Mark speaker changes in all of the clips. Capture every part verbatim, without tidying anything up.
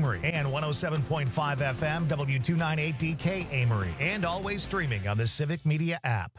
Speaker 1: Amory, and one oh seven point five F M, W two ninety-eight D K Amory, and always streaming on the Civic Media app.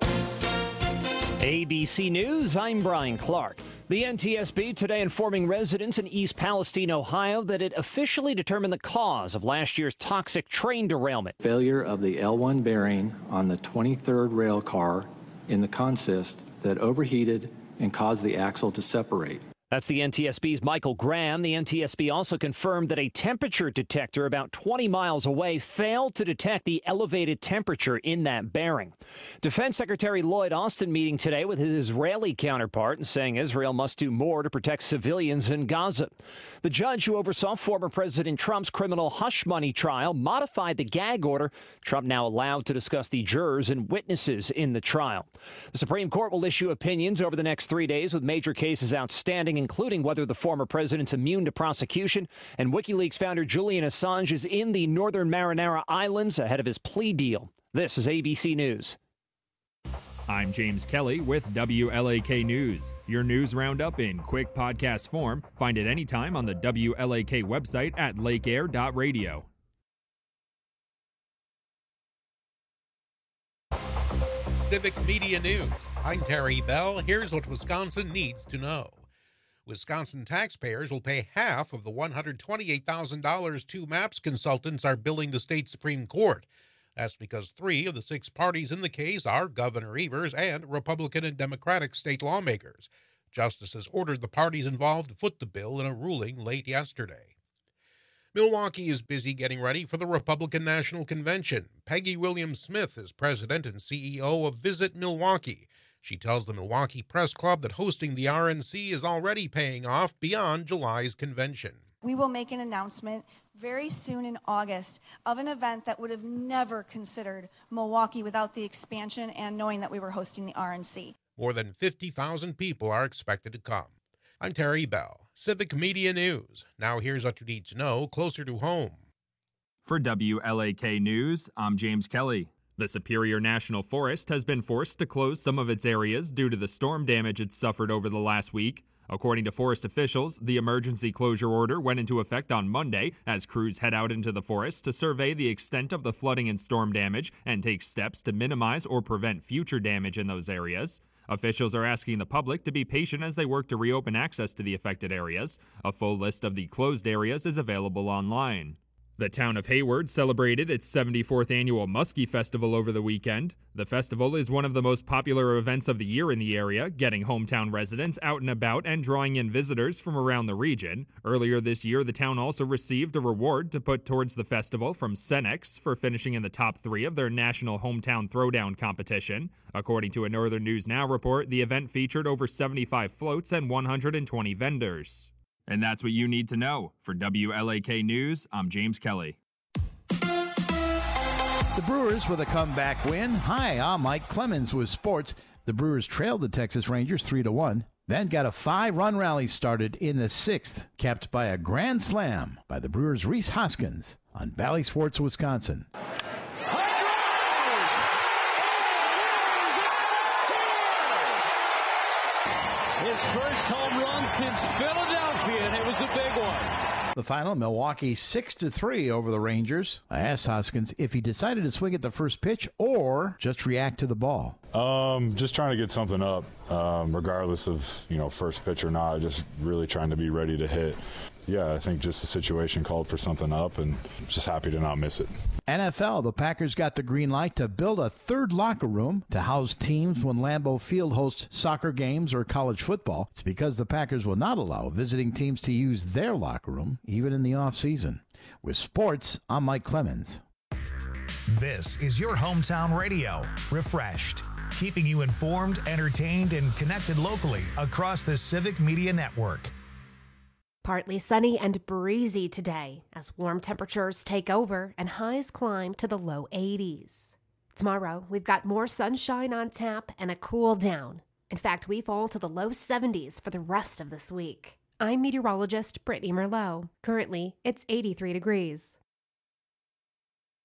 Speaker 2: A B C News, I'm Brian Clark. The N T S B today informing residents in East Palestine, Ohio, that it officially determined the cause of last year's toxic train derailment.
Speaker 3: Failure of the L one bearing on the twenty-third rail car in the consist that overheated and caused the axle to separate.
Speaker 2: That's the N T S B's Michael Graham. The N T S B also confirmed that a temperature detector about twenty miles away failed to detect the elevated temperature in that bearing. Defense Secretary Lloyd Austin meeting today with his Israeli counterpart and saying Israel must do more to protect civilians in Gaza. The judge who oversaw former President Trump's criminal hush money trial modified the gag order. Trump now allowed to discuss the jurors and witnesses in the trial. The Supreme Court will issue opinions over the next three days with major cases outstanding, including whether the former president's immune to prosecution, and WikiLeaks founder Julian Assange is in the Northern Marinara Islands ahead of his plea deal. This is A B C News.
Speaker 4: I'm James Kelly with W L A K News, your news roundup in quick podcast form. Find it anytime on the W L A K website at lake air dot radio.
Speaker 5: Civic Media News. I'm Terry Bell. Here's what Wisconsin needs to know. Wisconsin taxpayers will pay half of the one hundred twenty-eight thousand dollars two MAPS consultants are billing the state Supreme Court. That's because three of the six parties in the case are Governor Evers and Republican and Democratic state lawmakers. Justices ordered the parties involved to foot the bill in a ruling late yesterday. Milwaukee is busy getting ready for the Republican National Convention. Peggy Williams-Smith is president and C E O of Visit Milwaukee. She tells the Milwaukee Press Club that hosting the R N C is already paying off beyond July's convention.
Speaker 6: We will make an announcement very soon in August of an event that would have never considered Milwaukee without the expansion and knowing that we were hosting the R N C.
Speaker 5: More than fifty thousand people are expected to come. I'm Terry Bell, Civic Media News. Now here's what you need to know closer to home.
Speaker 4: For W L A K News, I'm James Kelly. The Superior National Forest has been forced to close some of its areas due to the storm damage it suffered over the last week. According to forest officials, the emergency closure order went into effect on Monday as crews head out into the forest to survey the extent of the flooding and storm damage and take steps to minimize or prevent future damage in those areas. Officials are asking the public to be patient as they work to reopen access to the affected areas. A full list of the closed areas is available online. The town of Hayward celebrated its seventy-fourth annual Muskie Festival over the weekend. The festival is one of the most popular events of the year in the area, getting hometown residents out and about and drawing in visitors from around the region. Earlier this year, the town also received a reward to put towards the festival from Cenex for finishing in the top three of their national hometown throwdown competition. According to a Northern News Now report, the event featured over seventy-five floats and one hundred twenty vendors. And that's what you need to know. For W L A K News, I'm James Kelly.
Speaker 7: The Brewers with a comeback win. Hi, I'm Mike Clemens with sports. The Brewers trailed the Texas Rangers three to one. Then got a five-run rally started in the sixth, capped by a grand slam by the Brewers' Rhys Hoskins on Valley Sports, Wisconsin.
Speaker 8: His first home run since Philadelphia, and it was a big one.
Speaker 7: The final, Milwaukee six to three over the Rangers. I asked Hoskins if he decided to swing at the first pitch or just react to the ball.
Speaker 9: Um, just trying to get something up, um, regardless of, you know, first pitch or not. Just really trying to be ready to hit. Yeah, I think just the situation called for something up, and just happy to not miss it.
Speaker 7: N F L, the Packers got the green light to build a third locker room to house teams when Lambeau Field hosts soccer games or college football. It's because the Packers will not allow visiting teams to use their locker room, even in the offseason. With sports, I'm Mike Clemens.
Speaker 1: This is your hometown radio, refreshed, keeping you informed, entertained, and connected locally across the Civic Media Network.
Speaker 10: Partly sunny and breezy today as warm temperatures take over and highs climb to the low eighties. Tomorrow, we've got more sunshine on tap and a cool down. In fact, we fall to the low seventies for the rest of this week. I'm meteorologist Brittany Merlot. Currently, it's eighty-three degrees.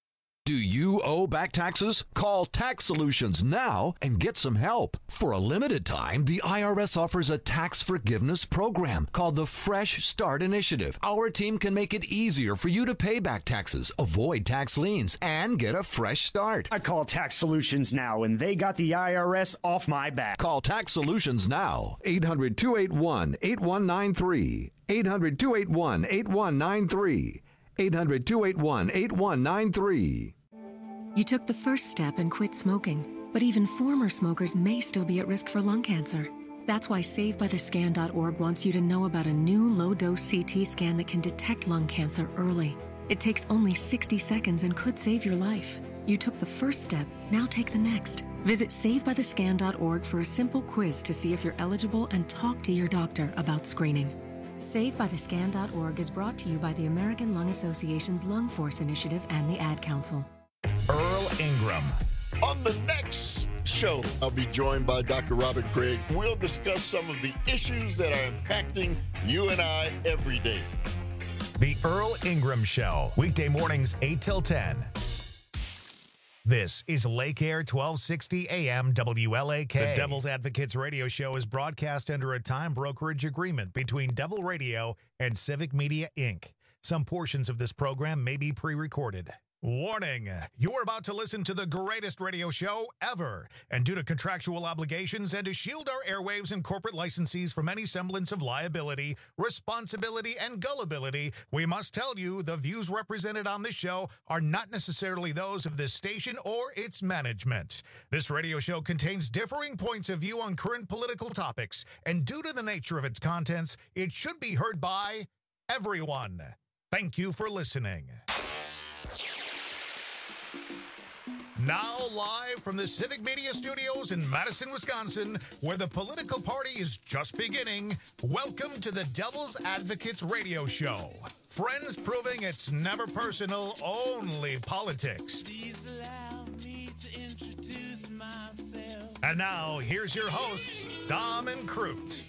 Speaker 11: Do you owe back taxes? Call Tax Solutions now and get some help. For a limited time, the I R S offers a tax forgiveness program called the Fresh Start Initiative. Our team can make it easier for you to pay back taxes, avoid tax liens, and get a fresh start.
Speaker 12: I call Tax Solutions now, and they got the I R S off my back.
Speaker 11: Call Tax Solutions now. eight hundred, two eight one, eight one nine three. eight hundred, two eight one, eight one nine three. eight hundred, two eight one, eight one nine three.
Speaker 13: You took the first step and quit smoking, but even former smokers may still be at risk for lung cancer. That's why Save By The Scan dot org wants you to know about a new low-dose C T scan that can detect lung cancer early. It takes only sixty seconds and could save your life. You took the first step, now take the next. Visit Save By The Scan dot org for a simple quiz to see if you're eligible and talk to your doctor about screening. Save By The Scan dot org is brought to you by the American Lung Association's Lung Force Initiative and the Ad Council.
Speaker 1: Earl Ingram.
Speaker 14: On the next show, I'll be joined by Doctor Robert Craig. We'll discuss some of the issues that are impacting you and I every day.
Speaker 1: The Earl Ingram Show, weekday mornings eight till ten. This is Lake Air twelve sixty A M W L A K. The Devil's Advocates radio show is broadcast under a time brokerage agreement between Devil Radio and Civic Media, Incorporated. Some portions of this program may be pre-recorded. Warning, you're about to listen to the greatest radio show ever. And due to contractual obligations and to shield our airwaves and corporate licensees from any semblance of liability, responsibility, and gullibility, we must tell you the views represented on this show are not necessarily those of this station or its management. This radio show contains differing points of view on current political topics, and due to the nature of its contents, it should be heard by everyone. Thank you for listening. Now live from the Civic Media Studios in Madison, Wisconsin, where the political party is just beginning, welcome to the Devil's Advocates radio show. Friends proving it's never personal, only politics. Please allow me to introduce myself. And now, here's your hosts, Dom and Crute.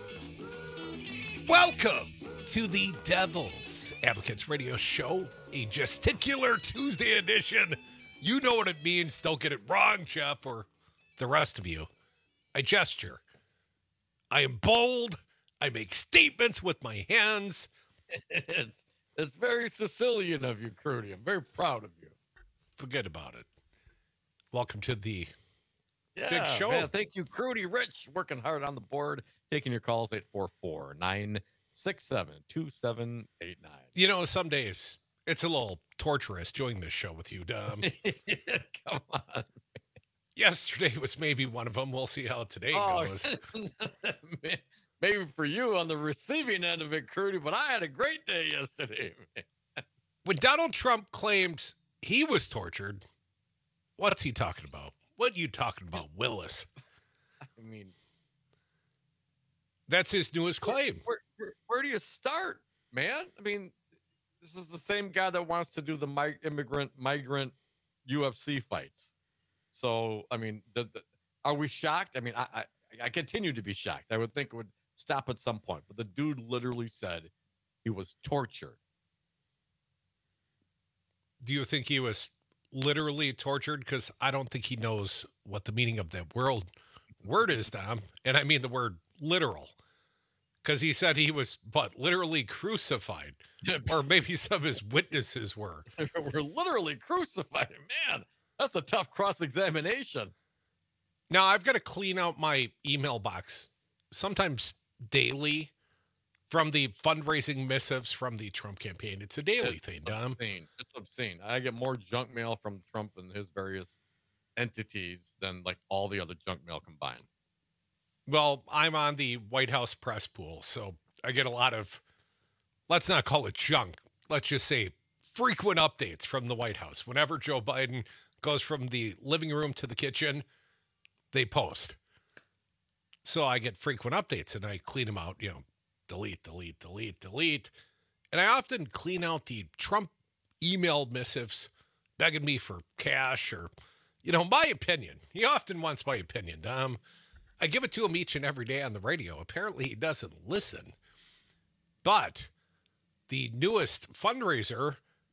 Speaker 5: Welcome to the Devil's Advocates radio show, a gesticular Tuesday edition. You know what it means. Don't get it wrong, Jeff, or the rest of you. I gesture. I am bold. I make statements with my hands.
Speaker 15: It's, it's very Sicilian of you, Crudy. I'm very proud of you.
Speaker 5: Forget about it. Welcome to the
Speaker 15: yeah,
Speaker 5: big show.
Speaker 15: Man, thank you, Crudy Rich, working hard on the board, taking your calls, eight four four, nine six seven, two seven eight nine.
Speaker 5: You know, some days it's a little torturous doing this show with you, Dom.
Speaker 15: Come on.
Speaker 5: Yesterday was maybe one of them. We'll see how today
Speaker 15: oh,
Speaker 5: goes.
Speaker 15: Maybe for you on the receiving end of it, Crudy, but I had a great day yesterday.
Speaker 5: When Donald Trump claimed he was tortured, what's he talking about? What are you talking about, Willis?
Speaker 15: I mean,
Speaker 5: that's his newest claim.
Speaker 15: Where, where, where do you start, man? I mean, this is the same guy that wants to do the mig- immigrant, migrant U F C fights. So, I mean, does the, are we shocked? I mean, I, I I continue to be shocked. I would think it would stop at some point. But the dude literally said he was tortured.
Speaker 5: Do you think he was literally tortured? Because I don't think he knows what the meaning of that word, word is, Dom. And I mean the word literal. Because he said he was, but literally crucified. Or maybe some of his witnesses were.
Speaker 15: We're literally crucified. Man, that's a tough cross-examination.
Speaker 5: Now, I've got to clean out my email box, sometimes daily, from the fundraising missives from the Trump campaign. It's a daily
Speaker 15: it's
Speaker 5: thing, Dom.
Speaker 15: Obscene. It's obscene. I get more junk mail from Trump and his various entities than like all the other junk mail combined.
Speaker 5: Well, I'm on the White House press pool, so I get a lot of, let's not call it junk. Let's just say frequent updates from the White House. Whenever Joe Biden goes from the living room to the kitchen, they post. So I get frequent updates and I clean them out, you know, delete, delete, delete, delete. And I often clean out the Trump email missives begging me for cash or, you know, my opinion. He often wants my opinion. Um, I give it to him each and every day on the radio. Apparently he doesn't listen. But the newest fundraiser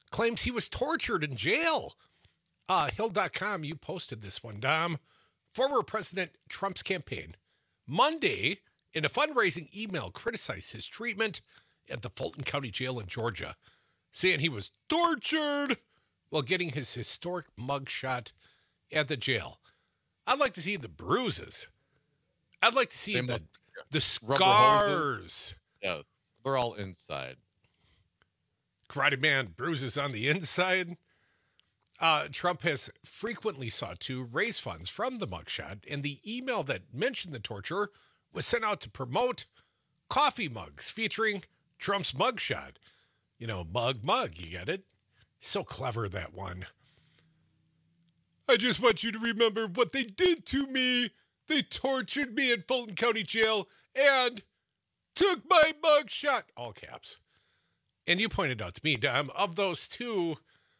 Speaker 16: claims he was tortured in jail. Uh, Hill dot com, you posted this one, Dom. Former President Trump's campaign, Monday, in a fundraising email, criticized his treatment at the Fulton County Jail in Georgia, saying he was tortured while getting his historic mugshot at the jail. I'd like to see the bruises. I'd like to see
Speaker 15: They
Speaker 16: the,
Speaker 15: must-
Speaker 16: the
Speaker 15: Rubber hoses.
Speaker 16: scars.
Speaker 15: Yeah, they're all inside.
Speaker 16: Karate Man bruises on the inside. Uh, Trump has frequently sought to raise funds from the mugshot, and the email that mentioned the torture was sent out to promote coffee mugs featuring Trump's mugshot. You know, mug, mug, you get it? So clever, that one. I just want you to remember what they did to me. They tortured me in Fulton County Jail and took my mugshot. All caps. And you pointed out to me, Dom, of those two,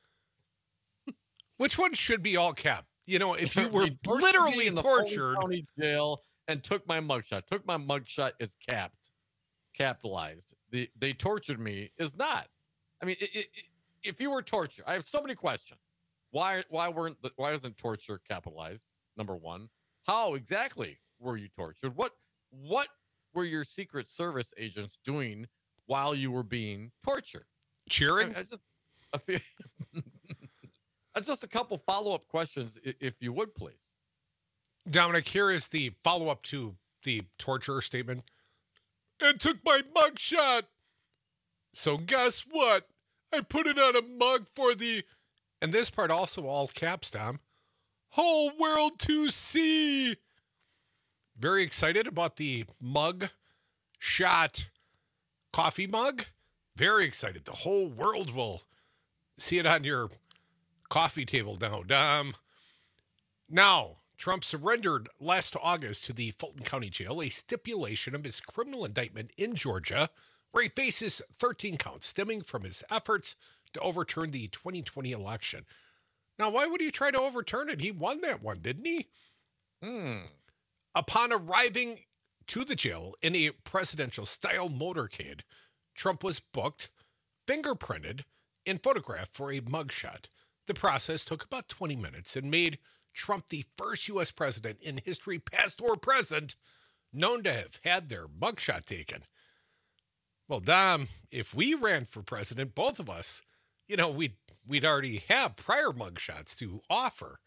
Speaker 16: which one should be all cap? You know, if you were
Speaker 15: They tortured me
Speaker 16: literally
Speaker 15: in the Fulton
Speaker 16: tortured.
Speaker 15: County Jail and took my mugshot. Took my mugshot is capped, capitalized. The they tortured me is not. I mean, it, it, it, if you were tortured, I have so many questions. Why why weren't the, why isn't torture capitalized? Number one, how exactly were you tortured? What what were your Secret Service agents doing while you were being tortured?
Speaker 16: Cheering?
Speaker 15: I, I just, I feel, That's just a couple follow-up questions, i- if you would, please.
Speaker 16: Dominic, here is the follow-up to the torture statement. And took my mugshot. So guess what? I put it on a mug for the, and this part also all caps, Dom, whole world to see. Very excited about the mug shot coffee mug. Very excited. The whole world will see it on your coffee table now, Dom. Now, Trump surrendered last August to the Fulton County Jail a stipulation of his criminal indictment in Georgia, where he faces thirteen counts stemming from his efforts to overturn the twenty twenty election. Now, why would he try to overturn it? He won that one, didn't he?
Speaker 15: Hmm.
Speaker 16: Upon arriving to the jail in a presidential-style motorcade, Trump was booked, fingerprinted, and photographed for a mugshot. The process took about twenty minutes and made Trump the first U S president in history, past or present, known to have had their mugshot taken. Well, Dom, if we ran for president, both of us, you know, we'd, we'd already have prior mugshots to offer.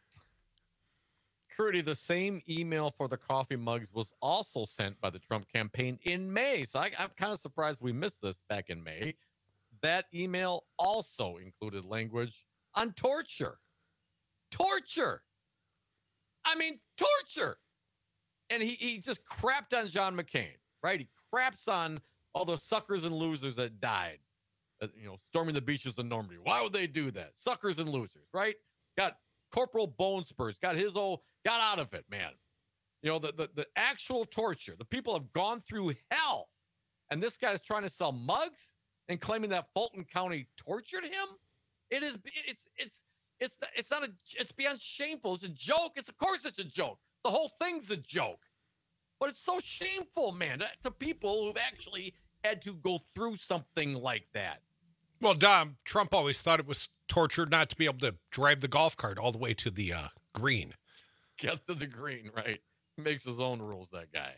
Speaker 15: Curdy, the same email for the coffee mugs was also sent by the Trump campaign in May. So I, I'm kind of surprised we missed this back in May. That email also included language on torture. Torture. I mean, torture. And he, he just crapped on John McCain, right? He craps on all those suckers and losers that died, uh, you know, storming the beaches of Normandy. Why would they do that? Suckers and losers, right? Got Corporal Bone Spurs, got his old, got out of it, man. You know, the, the, the actual torture. The people have gone through hell. And this guy's trying to sell mugs and claiming that Fulton County tortured him. It is, it's, it's, it's, it's not a, it's beyond shameful. It's a joke. It's, of course it's a joke. The whole thing's a joke. But it's so shameful, man, to, to people who've actually had to go through something like that.
Speaker 16: Well, Dom, Trump always thought it was torture not to be able to drive the golf cart all the way to the uh, green.
Speaker 15: Get to the green, right? He makes his own rules, that guy.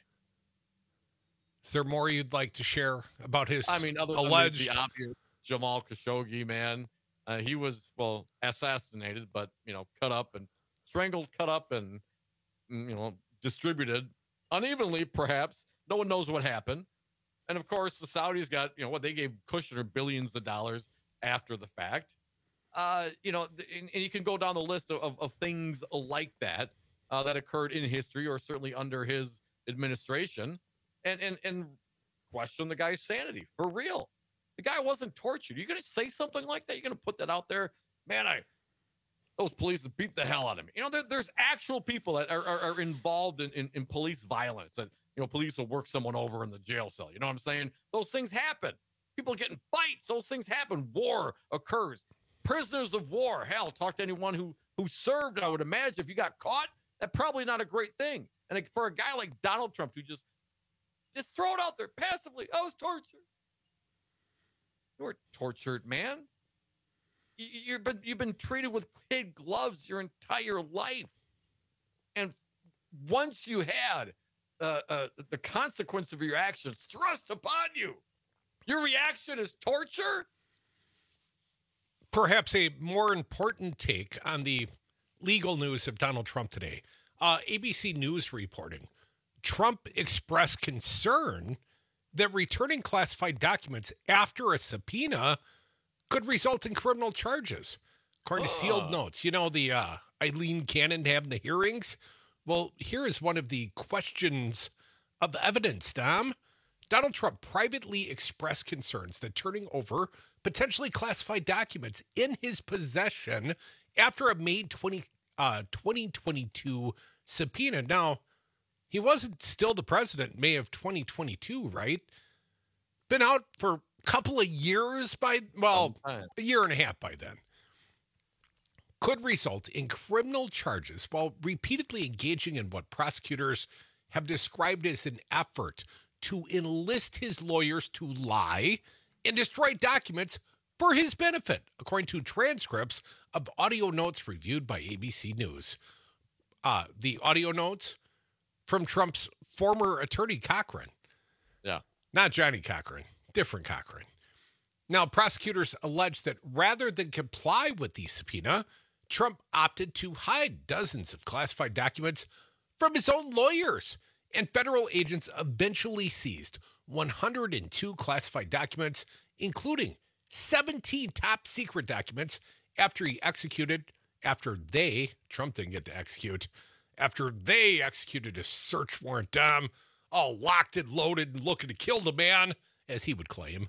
Speaker 16: Is there more you'd like to share about his
Speaker 15: I mean, other
Speaker 16: alleged...
Speaker 15: than the obvious Jamal Khashoggi, man. Uh, he was, well, assassinated, but, you know, cut up and strangled, cut up and, you know, distributed unevenly, perhaps. No one knows what happened. And, of course, the Saudis got, you know, what they gave Kushner billions of dollars after the fact. Uh, you know, and, and you can go down the list of, of, of things like that uh, that occurred in history or certainly under his administration and, and, and question the guy's sanity for real. The guy wasn't tortured. You're going to say something like that? You're going to put that out there? Man, I those police beat the hell out of me. You know, there, there's actual people that are, are, are involved in, in, in police violence. And, you know, police will work someone over in the jail cell. You know what I'm saying? Those things happen. People get in fights. Those things happen. War occurs. Prisoners of war. Hell, talk to anyone who, who served. I would imagine if you got caught, that's probably not a great thing. And for a guy like Donald Trump to just, just throw it out there passively, I was tortured. You were tortured, man. You've been you've been treated with kid gloves your entire life, and once you had uh, uh, the consequence of your actions thrust upon you, your reaction is torture.
Speaker 16: Perhaps a more important take on the legal news of Donald Trump today. Uh, A B C News reporting, Trump expressed concern that returning classified documents after a subpoena could result in criminal charges. According to sealed notes, you know, the uh, Eileen Cannon having the hearings? Well, here is one of the questions of evidence, Dom. Donald Trump privately expressed concerns that turning over potentially classified documents in his possession after a May twentieth, uh, twenty twenty-two subpoena. Now, he wasn't still the president May of twenty twenty-two, right? Been out for couple of years by, well, a year and a half by then, could result in criminal charges while repeatedly engaging in what prosecutors have described as an effort to enlist his lawyers to lie and destroy documents for his benefit, according to transcripts of audio notes reviewed by A B C News. Uh, the audio notes from Trump's former attorney, Cochran.
Speaker 15: Yeah.
Speaker 16: Not Johnny Cochran. Different Cochran. Now, prosecutors allege that rather than comply with the subpoena, Trump opted to hide dozens of classified documents from his own lawyers, and federal agents eventually seized one hundred two classified documents, including seventeen top secret documents after he executed, after they, Trump didn't get to execute, after they executed a search warrant, Dom, all locked and loaded and looking to kill the man, as he would claim,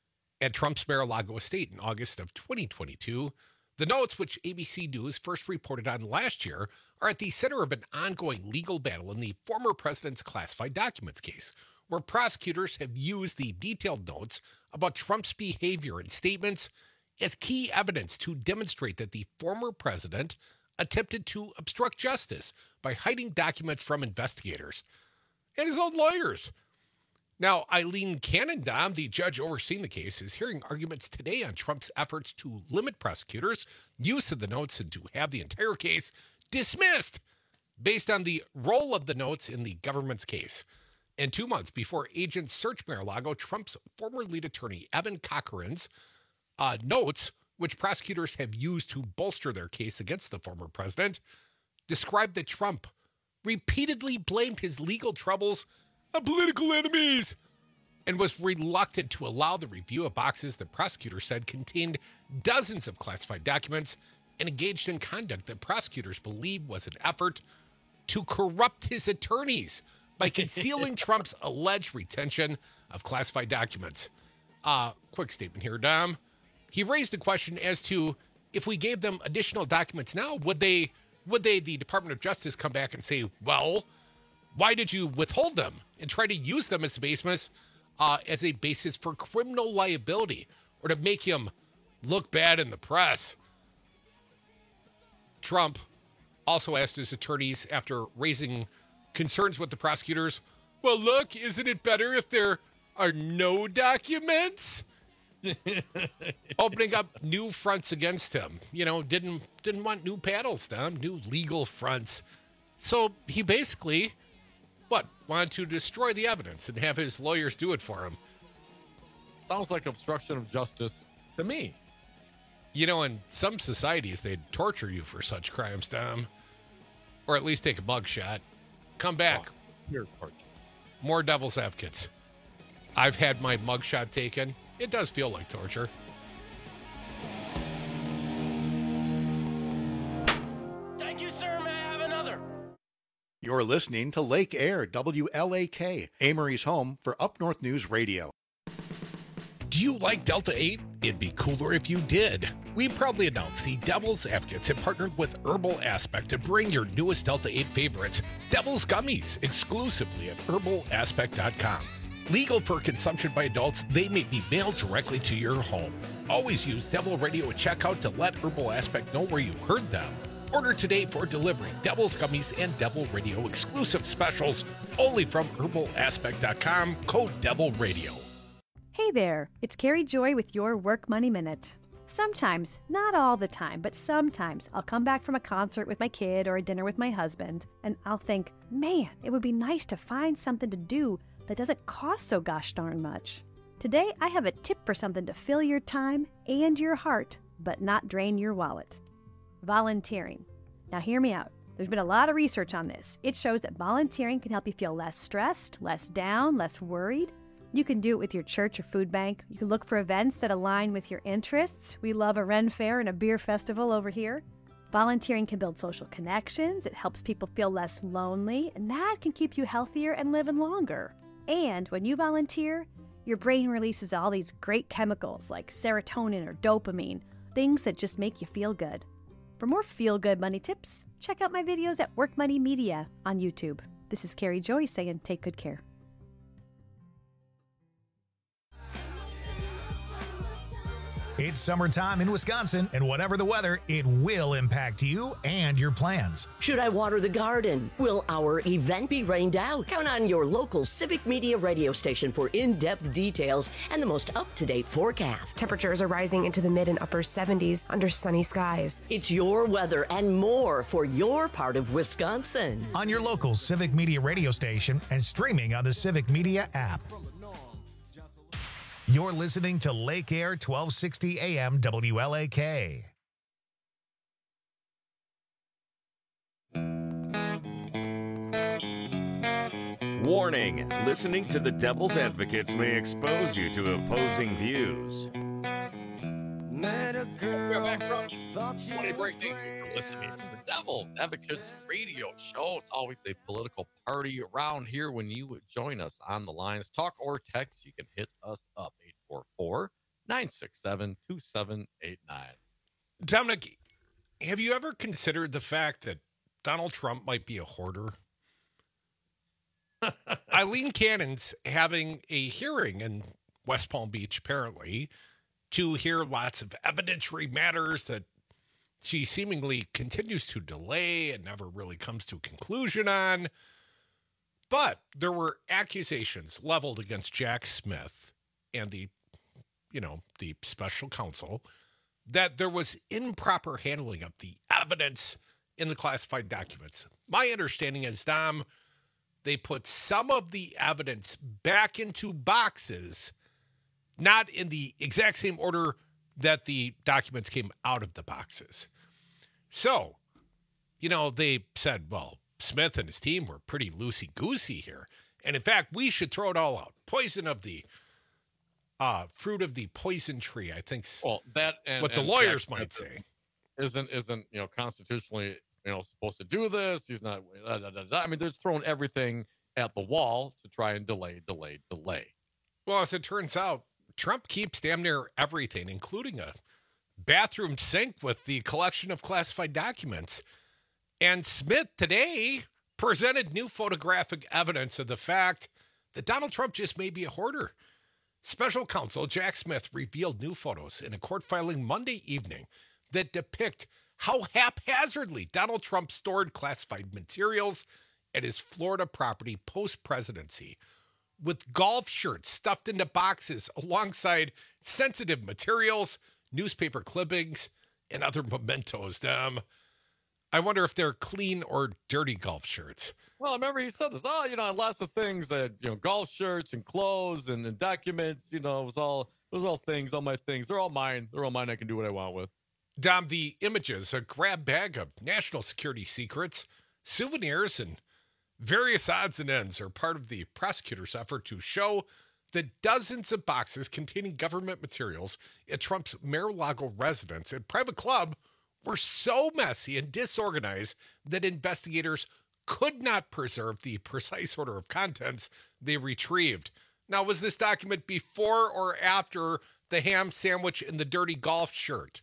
Speaker 16: at Trump's Mar-a-Lago estate in August of twenty twenty-two. The notes, which A B C News first reported on last year, are at the center of an ongoing legal battle in the former president's classified documents case, where prosecutors have used the detailed notes about Trump's behavior and statements as key evidence to demonstrate that the former president attempted to obstruct justice by hiding documents from investigators and his own lawyers. Now, Eileen Cannon, Dom, the judge overseeing the case, is hearing arguments today on Trump's efforts to limit prosecutors' use of the notes and to have the entire case dismissed based on the role of the notes in the government's case. And two months before agents searched Mar-a-Lago, Trump's former lead attorney, Evan Cochran's uh, notes, which prosecutors have used to bolster their case against the former president, described that Trump repeatedly blamed his legal troubles on political enemies and was reluctant to allow the review of boxes that prosecutors said contained dozens of classified documents and engaged in conduct that prosecutors believe was an effort to corrupt his attorneys by concealing Trump's alleged retention of classified documents. Uh, quick statement here, Dom. He raised a question as to if we gave them additional documents now, would they, would they, the Department of Justice, come back and say, well, why did you withhold them and try to use them as a basis, uh, as a basis for criminal liability or to make him look bad in the press? Trump also asked his attorneys after raising concerns with the prosecutors, well, look, isn't it better if there are no documents? Opening up new fronts against him. You know, didn't didn't want new paddles, Dom, new legal fronts. So he basically... What? Wanted to destroy the evidence and have his lawyers do it for him.
Speaker 15: Sounds like obstruction of justice to me.
Speaker 16: You know, in some societies, they'd torture you for such crimes, Dom. Or at least take a mugshot. Come back.
Speaker 15: You're torture.
Speaker 16: More devil's advocates. I've had my mugshot taken. It does feel like torture.
Speaker 17: Thank you, sir. May I have another?
Speaker 18: You're listening to Lake Air, W L A K, Amory's home for Up North News Radio.
Speaker 16: Do you like Delta eight? It'd be cooler if you did. We proudly announce the Devil's Advocates have partnered with Herbal Aspect to bring your newest Delta eight favorites, Devil's Gummies, exclusively at herbal aspect dot com. Legal for consumption by adults, they may be mailed directly to your home. Always use Devil Radio at checkout to let Herbal Aspect know where you heard them. Order today for delivery. Devil's Gummies and Devil Radio exclusive specials only from herbal aspect dot com, code Devil Radio.
Speaker 19: Hey there, it's Carrie Joy with your Work Money Minute. Sometimes, not all the time, but sometimes I'll come back from a concert with my kid or a dinner with my husband, and I'll think, man, it would be nice to find something to do that doesn't cost so gosh darn much. Today, I have a tip for something to fill your time and your heart, but not drain your wallet. Volunteering. Now hear me out. There's been a lot of research on this. It shows that volunteering can help you feel less stressed, less down, less worried. You can do it with your church or food bank. You can look for events that align with your interests. We love a Ren Fair and a beer festival over here. Volunteering can build social connections. It helps people feel less lonely, and that can keep you healthier and living longer. And when you volunteer, your brain releases all these great chemicals like serotonin or dopamine, things that just make you feel good. For more feel-good money tips, check out my videos at Work Money Media on YouTube. This is Carrie Joy saying take good care.
Speaker 1: It's summertime in Wisconsin, and whatever the weather, it will impact you and your plans.
Speaker 20: Should I water the garden? Will our event be rained out? Count on your local Civic Media radio station for in-depth details and the most up-to-date forecast.
Speaker 21: Temperatures are rising into the mid and upper seventies under sunny skies.
Speaker 20: It's your weather and more for your part of Wisconsin.
Speaker 1: On your local Civic Media radio station and streaming on the Civic Media app. You're listening to Lake Air twelve sixty A M W L A K.
Speaker 22: Warning, listening to the Devil's Advocates may expose you to opposing views.
Speaker 15: We're back from twenty break. Thank you for listening to the Devil's Advocates radio show. It's always a political party around here when you would join us on the lines. Talk or text, you can hit us up, eight four four, nine six seven, two seven eight nine.
Speaker 16: Dominic, have you ever considered the fact that Donald Trump might be a hoarder? Eileen Cannon's having a hearing in West Palm Beach, apparently, to hear lots of evidentiary matters that she seemingly continues to delay and never really comes to a conclusion on. But there were accusations leveled against Jack Smith and the, you know, the special counsel that there was improper handling of the evidence in the classified documents. My understanding is, Dom, they put some of the evidence back into boxes, not in the exact same order that the documents came out of the boxes. So, you know, they said, well, Smith and his team were pretty loosey-goosey here. And in fact, we should throw it all out. Poison of the, uh, fruit of the poison tree, I think.
Speaker 15: Well, that and,
Speaker 16: what the
Speaker 15: and
Speaker 16: lawyers
Speaker 15: Jack
Speaker 16: might
Speaker 15: Smith
Speaker 16: say.
Speaker 15: Isn't, isn't, you know, constitutionally, you know, supposed to do this. He's not, da, da, da, da. I mean, they're just throwing everything at the wall to try and delay, delay, delay.
Speaker 16: Well, as it turns out, Trump keeps damn near everything, including a bathroom sink with the collection of classified documents. And Smith today presented new photographic evidence of the fact that Donald Trump just may be a hoarder. Special counsel Jack Smith revealed new photos in a court filing Monday evening that depict how haphazardly Donald Trump stored classified materials at his Florida property post-presidency, with golf shirts stuffed into boxes alongside sensitive materials, newspaper clippings, and other mementos. Um, I wonder if they're clean or dirty golf shirts.
Speaker 15: Well, I remember he said this. Oh, you know, lots of things that, you know, golf shirts and clothes and, and documents. You know, it was all it was all things, all my things. They're all mine. They're all mine. I can do what I want with.
Speaker 16: Dom, the images, a grab bag of national security secrets, souvenirs, and various odds and ends are part of the prosecutor's effort to show that dozens of boxes containing government materials at Trump's Mar-a-Lago residence and private club were so messy and disorganized that investigators could not preserve the precise order of contents they retrieved. Now, was this document before or after the ham sandwich and the dirty golf shirt?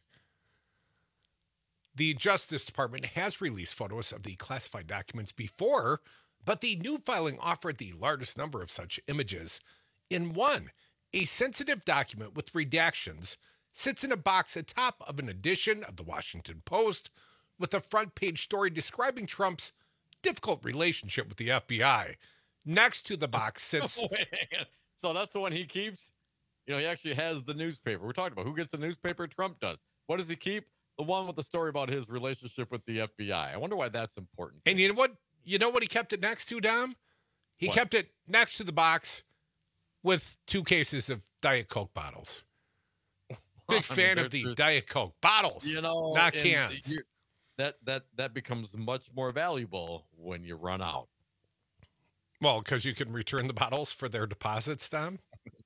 Speaker 16: The Justice Department has released photos of the classified documents before, but the new filing offered the largest number of such images. In one, a sensitive document with redactions sits in a box atop of an edition of the Washington Post with a front page story describing Trump's difficult relationship with the F B I. Next to the box sits...
Speaker 15: So that's the one he keeps? You know, he actually has the newspaper. We're talking about who gets the newspaper. Trump does. What does he keep? The one with the story about his relationship with the F B I. I wonder why that's important.
Speaker 16: And you know what? You know what he kept it next to, Dom? He
Speaker 15: What?
Speaker 16: kept it next to the box with two cases of Diet Coke bottles. Big
Speaker 15: I
Speaker 16: fan
Speaker 15: mean,
Speaker 16: of the
Speaker 15: there's-
Speaker 16: Diet Coke bottles,
Speaker 15: You know,
Speaker 16: not
Speaker 15: and
Speaker 16: cans.
Speaker 15: you- That that that becomes much more valuable when you run out.
Speaker 16: Well, because you can return the bottles for their deposits, Dom.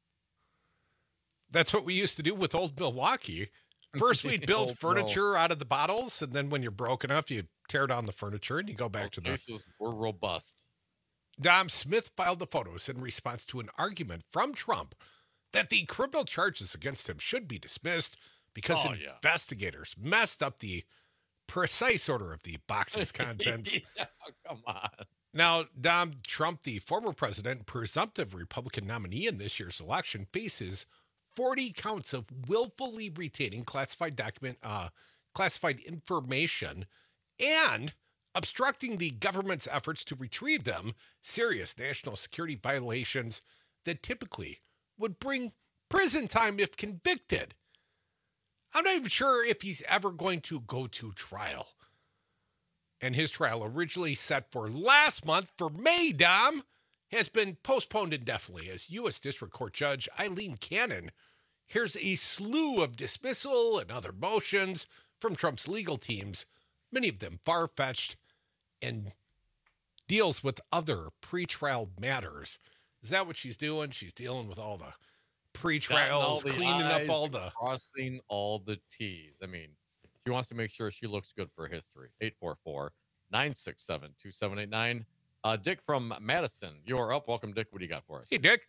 Speaker 16: That's what we used to do with old Milwaukee. First, we'd build
Speaker 15: Oh, no.
Speaker 16: furniture out of the bottles, and then when you're broke enough, you tear down the furniture and you go back
Speaker 15: Those
Speaker 16: to the.
Speaker 15: cases were robust.
Speaker 16: Dom Smith filed the photos in response to an argument from Trump that the criminal charges against him should be dismissed because
Speaker 15: Oh, yeah.
Speaker 16: investigators messed up the precise order of the box's contents.
Speaker 15: Yeah, come on.
Speaker 16: Now, Dom Trump, the former president and presumptive Republican nominee in this year's election, faces forty counts of willfully retaining classified document, uh, classified information, and obstructing the government's efforts to retrieve them. Serious national security violations that typically would bring prison time if convicted. I'm not even sure if he's ever going to go to trial. And his trial, originally set for last month for May, Dom, has been postponed indefinitely as U S District Court Judge Eileen Cannon hears a slew of dismissal and other motions from Trump's legal teams, many of them far-fetched, and deals with other pretrial matters. Is that what she's doing? She's dealing with all the
Speaker 15: Dotting all
Speaker 16: pretrials,
Speaker 15: the
Speaker 16: cleaning
Speaker 15: I's,
Speaker 16: up all the...
Speaker 15: crossing all the T's. I mean, she wants to make sure she looks good for history. eight four four, nine six seven, two seven eight nine. Uh, Dick from Madison, you're up. Welcome, Dick. What do you got for us?
Speaker 16: Hey, Dick.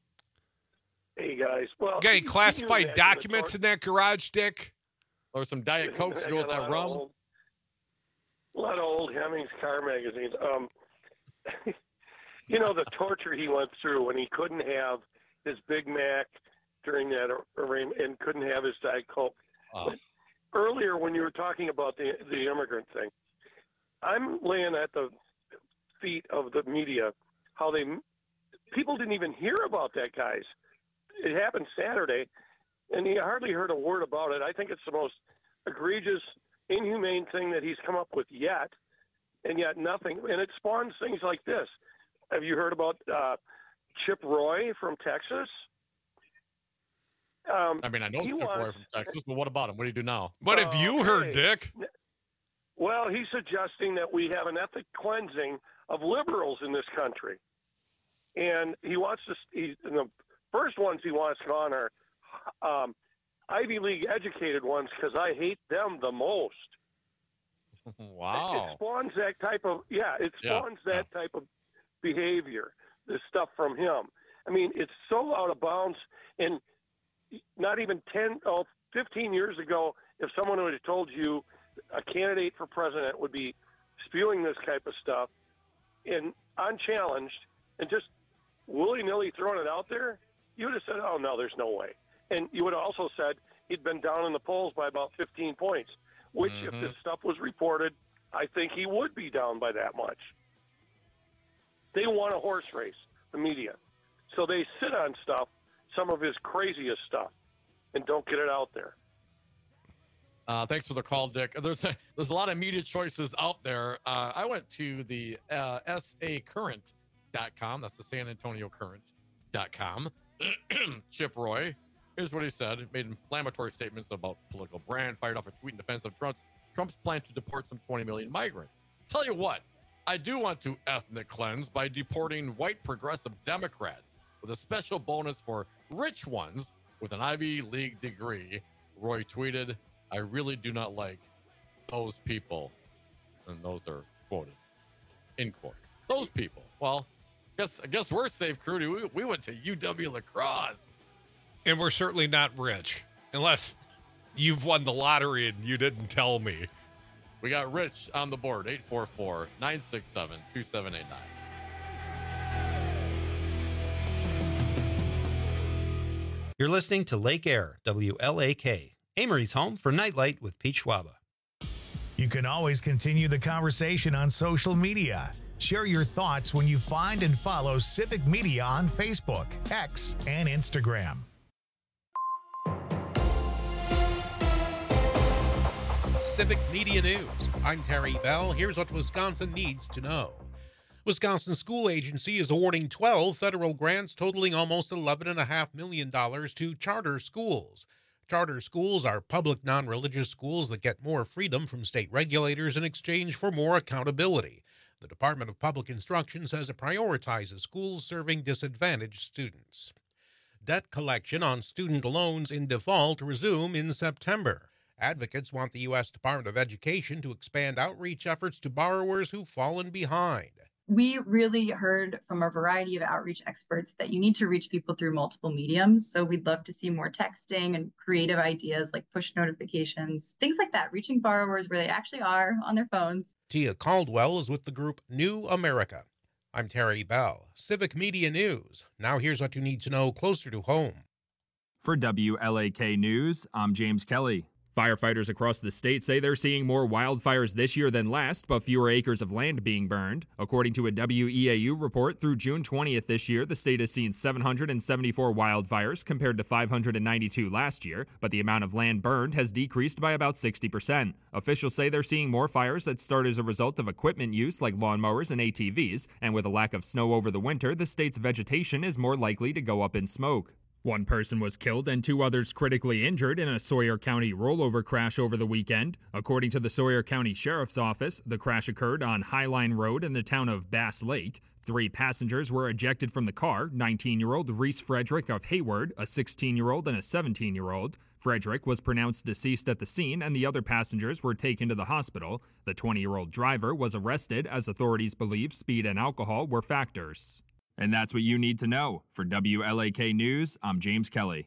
Speaker 2: Hey, guys. Well,
Speaker 16: Got any
Speaker 2: you-
Speaker 16: classified
Speaker 2: you
Speaker 16: documents in that garage, Dick?
Speaker 15: Or some Diet Cokes to go with
Speaker 2: I got
Speaker 15: that
Speaker 2: a lot of
Speaker 15: rum?
Speaker 2: old- A lot of old Hemmings car magazines. Um, you know, the torture he went through when he couldn't have his Big Mac during that arraignment and couldn't have his Diet Coke.
Speaker 15: Oh.
Speaker 2: Earlier, when you were talking about the the immigrant thing, I'm laying at the feet of the media how they people didn't even hear about that, guys. It happened Saturday, and you hardly heard a word about it. I think it's the most egregious, inhumane thing that he's come up with yet, and yet nothing. And it spawns things like this. Have you heard about uh, Chip Roy from Texas? Um,
Speaker 15: I mean, I know
Speaker 2: he
Speaker 15: Chip
Speaker 2: wants-
Speaker 15: Roy from Texas, but what about him? What do you do now?
Speaker 16: What have you heard,
Speaker 2: Okay.
Speaker 16: Dick?
Speaker 2: Well, he's suggesting that we have an ethnic cleansing of liberals in this country. And he wants to, he, and the first ones he wants gone are um, Ivy League educated ones because I hate them the most.
Speaker 15: Wow.
Speaker 2: It, it spawns that type of, yeah, it
Speaker 15: Yeah,
Speaker 2: spawns that type of behavior, this stuff from him. I mean, it's so out of bounds. And not even ten, oh, fifteen years ago, if someone would have told you a candidate for president would be spewing this type of stuff and unchallenged and just willy-nilly throwing it out there, you would have said, oh, no, there's no way. And you would have also said he'd been down in the polls by about fifteen points, which
Speaker 15: Mhm.
Speaker 2: if this stuff was reported, I think he would be down by that much. They want a horse race, the media. So they sit on stuff, some of his craziest stuff, and don't get it out there.
Speaker 15: Uh, thanks for the call, Dick. There's a, there's a lot of media choices out there. Uh, I went to the uh, S A current dot com. That's the San Antonio Current dot com. Chip Roy, here's what he said. He made inflammatory statements about political brand, fired off a tweet in defense of Trump's, Trump's plan to deport some twenty million migrants. Tell you what, I do want to ethnic cleanse by deporting white progressive Democrats with a special bonus for rich ones with an Ivy League degree. Roy tweeted, I really do not like those people. And those are quoted in quotes. Those people. Well, I guess, I guess we're safe, Crudy. We, we went to U W La Crosse.
Speaker 16: And we're certainly not rich, unless you've won the lottery and you didn't tell me.
Speaker 15: We got Rich on the board, eight four four, nine six seven, two seven eight nine.
Speaker 3: You're listening to Lake Air, W L A K, Amory's home for Nightlight with Pete Schwaba.
Speaker 1: You can always continue the conversation on social media. Share your thoughts when you find and follow Civic Media on Facebook, X, and Instagram.
Speaker 5: Civic Media News. I'm Terry Bell. Here's what Wisconsin needs to know. Wisconsin School Agency is awarding twelve federal grants totaling almost eleven point five million dollars to charter schools. Charter schools are public non-religious schools that get more freedom from state regulators in exchange for more accountability. The Department of Public Instruction says it prioritizes schools serving disadvantaged students. Debt collection on student loans in default resume in September. Advocates want the U S Department of Education to expand outreach efforts to borrowers who've fallen behind.
Speaker 4: We really heard from a variety of outreach experts that you need to reach people through multiple mediums. So we'd love to see more texting and creative ideas like push notifications, things like that, reaching borrowers where they actually are on their phones.
Speaker 5: Tia Caldwell is with the group New America. I'm Terry Bell, Civic Media News. Now here's what you need to know closer to home.
Speaker 6: For W L A K News, I'm James Kelly. Firefighters across the state say they're seeing more wildfires this year than last, but fewer acres of land being burned. According to a W E A U report, through June twentieth this year, the state has seen seven hundred seventy-four wildfires compared to five hundred ninety-two last year, but the amount of land burned has decreased by about sixty percent. Officials say they're seeing more fires that start as a result of equipment use like lawnmowers and A T Vs, and with a lack of snow over the winter, the state's vegetation is more likely to go up in smoke. One person was killed and two others critically injured in a Sawyer County rollover crash over the weekend. According to the Sawyer County Sheriff's Office, the crash occurred on Highline Road in the town of Bass Lake. Three passengers were ejected from the car, nineteen-year-old Reese Frederick of Hayward, a sixteen-year-old, and a seventeen-year-old. Frederick was pronounced deceased at the scene, and the other passengers were taken to the hospital. The twenty-year-old driver was arrested as authorities believe speed and alcohol were factors. And that's what you need to know. For W L A K News, I'm James Kelly.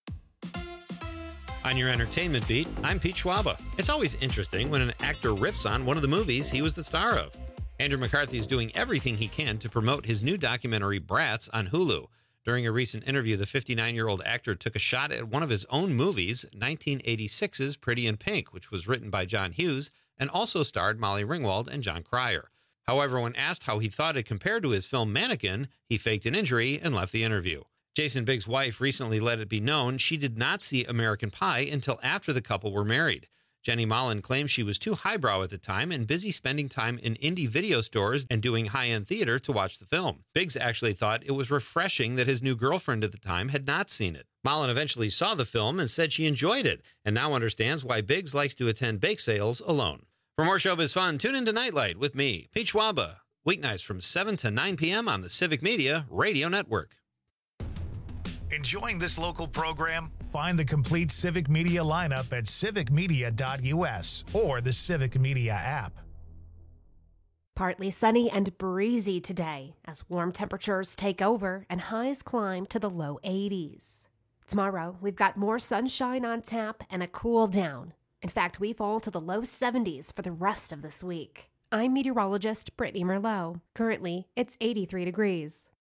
Speaker 3: On your entertainment beat, I'm Pete Schwaba. It's always interesting when an actor riffs on one of the movies he was the star of. Andrew McCarthy is doing everything he can to promote his new documentary, Bratz, on Hulu. During a recent interview, the fifty-nine-year-old actor took a shot at one of his own movies, nineteen eighty-six's Pretty in Pink, which was written by John Hughes and also starred Molly Ringwald and John Cryer. However, when asked how he thought it compared to his film Mannequin, he faked an injury and left the interview. Jason Biggs' wife recently let it be known she did not see American Pie until after the couple were married. Jenny Mollen claims she was too highbrow at the time and busy spending time in indie video stores and doing high-end theater to watch the film. Biggs actually thought it was refreshing that his new girlfriend at the time had not seen it. Mollen eventually saw the film and said she enjoyed it, and now understands why Biggs likes to attend bake sales alone. For more showbiz fun, tune into Nightlight with me, Pete Schwaba, weeknights from seven to nine p.m. on the Civic Media Radio Network.
Speaker 1: Enjoying this local program? Find the complete Civic Media lineup at civic media dot u s or the Civic Media app.
Speaker 10: Partly sunny and breezy today as warm temperatures take over and highs climb to the low eighties. Tomorrow, we've got more sunshine on tap and a cool down. In fact, we fall to the low seventies for the rest of this week. I'm meteorologist Brittany Merlot. Currently, it's eighty-three degrees.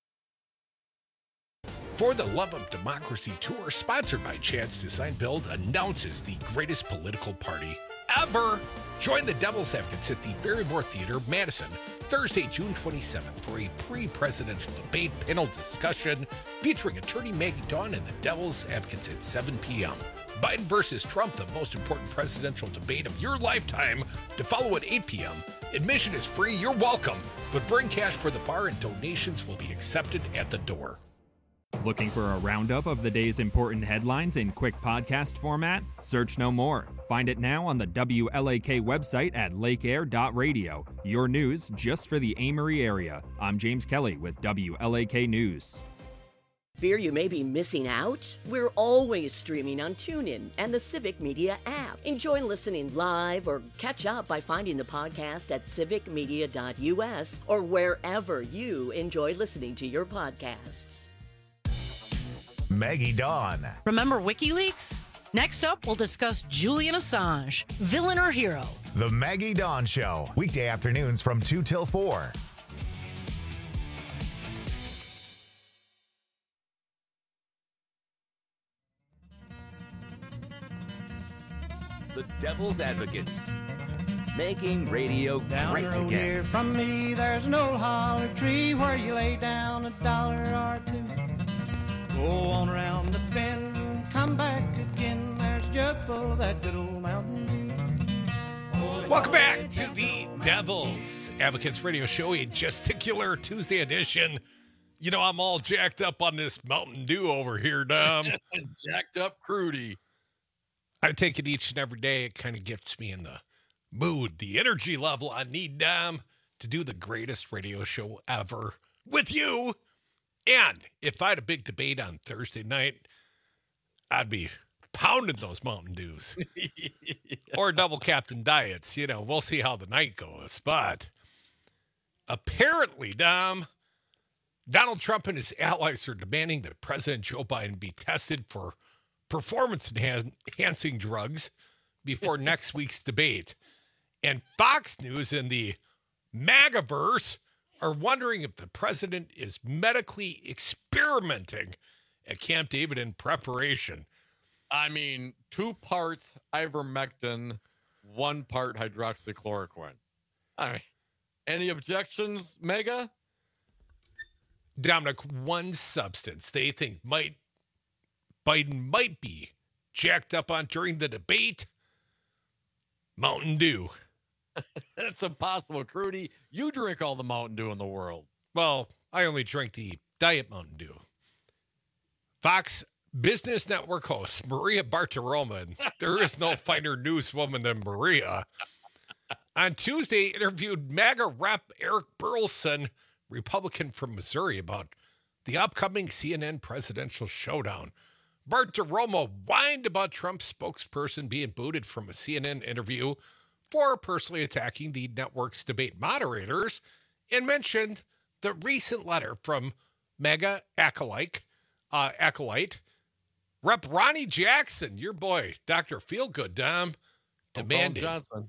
Speaker 23: For the Love of Democracy Tour, sponsored by Chance Design Build, announces the greatest political party ever. Join the Devil's Advocates at the Barrymore Theater, Madison, Thursday, June twenty-seventh for a pre-presidential debate panel discussion featuring attorney Maggie Dawn and the Devil's Advocates at seven p.m. Biden versus Trump, the most important presidential debate of your lifetime, to follow at eight p.m. Admission is free, you're welcome, but bring cash for the bar and donations will be accepted at the door.
Speaker 6: Looking for a roundup of the day's important headlines in quick podcast format? Search no more. Find it now on the W L A K website at lake air dot radio. Your news just for the Amory area. I'm James Kelly with W L A K News.
Speaker 20: Fear you may be missing out? We're always streaming on TuneIn and the Civic Media app. Enjoy listening live or catch up by finding the podcast at civic media dot u s or wherever you enjoy listening to your podcasts.
Speaker 1: Maggie Dawn.
Speaker 24: Remember WikiLeaks? Next up, we'll discuss Julian Assange, villain or hero.
Speaker 1: The Maggie Dawn Show, weekday afternoons from two till four.
Speaker 22: The Devil's Advocates, making radio
Speaker 25: down
Speaker 22: great
Speaker 25: the road
Speaker 22: again.
Speaker 25: here from me, there's an old holler tree where you lay down a dollar or two. Go on around the bend, come back again. There's a jug full of that good old Mountain Dew.
Speaker 23: Welcome back to the Devil's Advocates Radio Show, a gesticular Tuesday edition. You know, I'm all jacked up on this Mountain Dew over here, Dom.
Speaker 15: Jacked up Crudy.
Speaker 23: I take it each and every day. It kind of gets me in the mood, the energy level I need, Dom, to do the greatest radio show ever with you. And if I had a big debate on Thursday night, I'd be pounding those Mountain Dews yeah. or double Captain Diets. You know, we'll see how the night goes. But apparently, Dom, Donald Trump and his allies are demanding that President Joe Biden be tested for performance-enhancing drugs before next week's debate. And Fox News and the MAGAverse are wondering if the president is medically experimenting at Camp David in preparation.
Speaker 15: I mean, two parts ivermectin, one part hydroxychloroquine. I mean, any objections, Mega?
Speaker 23: Dominic, one substance they think might Biden might be jacked up on during the debate, Mountain Dew.
Speaker 15: That's impossible, Crudy. You drink all the Mountain Dew in the world.
Speaker 23: Well, I only drink the Diet Mountain Dew. Fox Business Network host Maria Bartiromo, and there is no finer newswoman than Maria, on Tuesday interviewed MAGA rep Eric Burlison, Republican from Missouri, about the upcoming C N N presidential showdown. Bartiromo whined about Trump's spokesperson being booted from a C N N interview for personally attacking the network's debate moderators and mentioned the recent letter from MAGA acolyte, uh, acolyte Rep Ronnie Jackson, your boy, Doctor Feelgood, Dom, demanding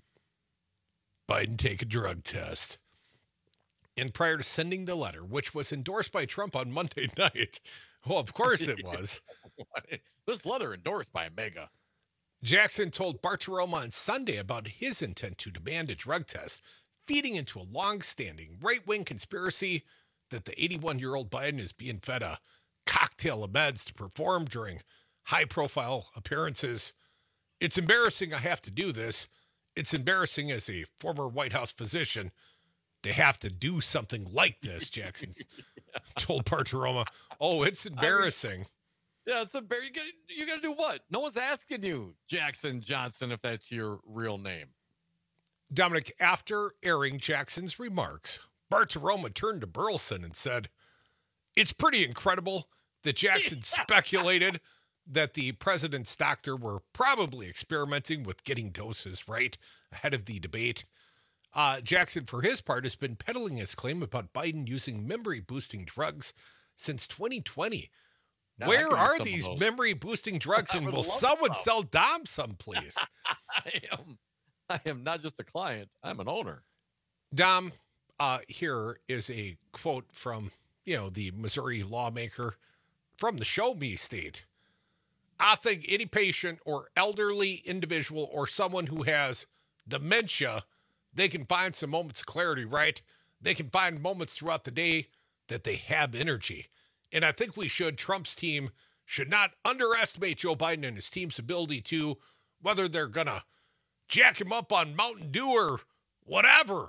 Speaker 23: Biden take a drug test. And prior to sending the letter, which was endorsed by Trump on Monday night, well, of course it was.
Speaker 15: This letter endorsed by MAGA.
Speaker 23: Jackson told Bartiromo on Sunday about his intent to demand a drug test, feeding into a long-standing right-wing conspiracy that the eighty-one-year-old Biden is being fed a cocktail of meds to perform during high-profile appearances. It's embarrassing I have to do this. It's embarrassing as a former White House physician to have to do something like this, Jackson yeah. told Bartiromo. Oh, it's embarrassing. I mean,
Speaker 15: yeah, it's embarrassing. You gotta, you gotta do what? No one's asking you, Jackson Johnson, if that's your real name.
Speaker 23: Dominic, after airing Jackson's remarks, Bartiromo turned to Burleson and said, it's pretty incredible that Jackson speculated that the president's doctor were probably experimenting with getting doses right ahead of the debate. Uh, Jackson, for his part, has been peddling his claim about Biden using memory-boosting drugs since twenty twenty. Now, Where are these memory-boosting drugs, and will someone some. sell Dom some, please?
Speaker 15: I am, I am not just a client. I'm an owner.
Speaker 23: Dom, uh, here is a quote from, you know, the Missouri lawmaker from the Show Me state. I think any patient or elderly individual or someone who has dementia, they can find some moments of clarity, right? They can find moments throughout the day that they have energy. And I think we should, Trump's team should not underestimate Joe Biden and his team's ability to, whether they're going to jack him up on Mountain Dew or whatever.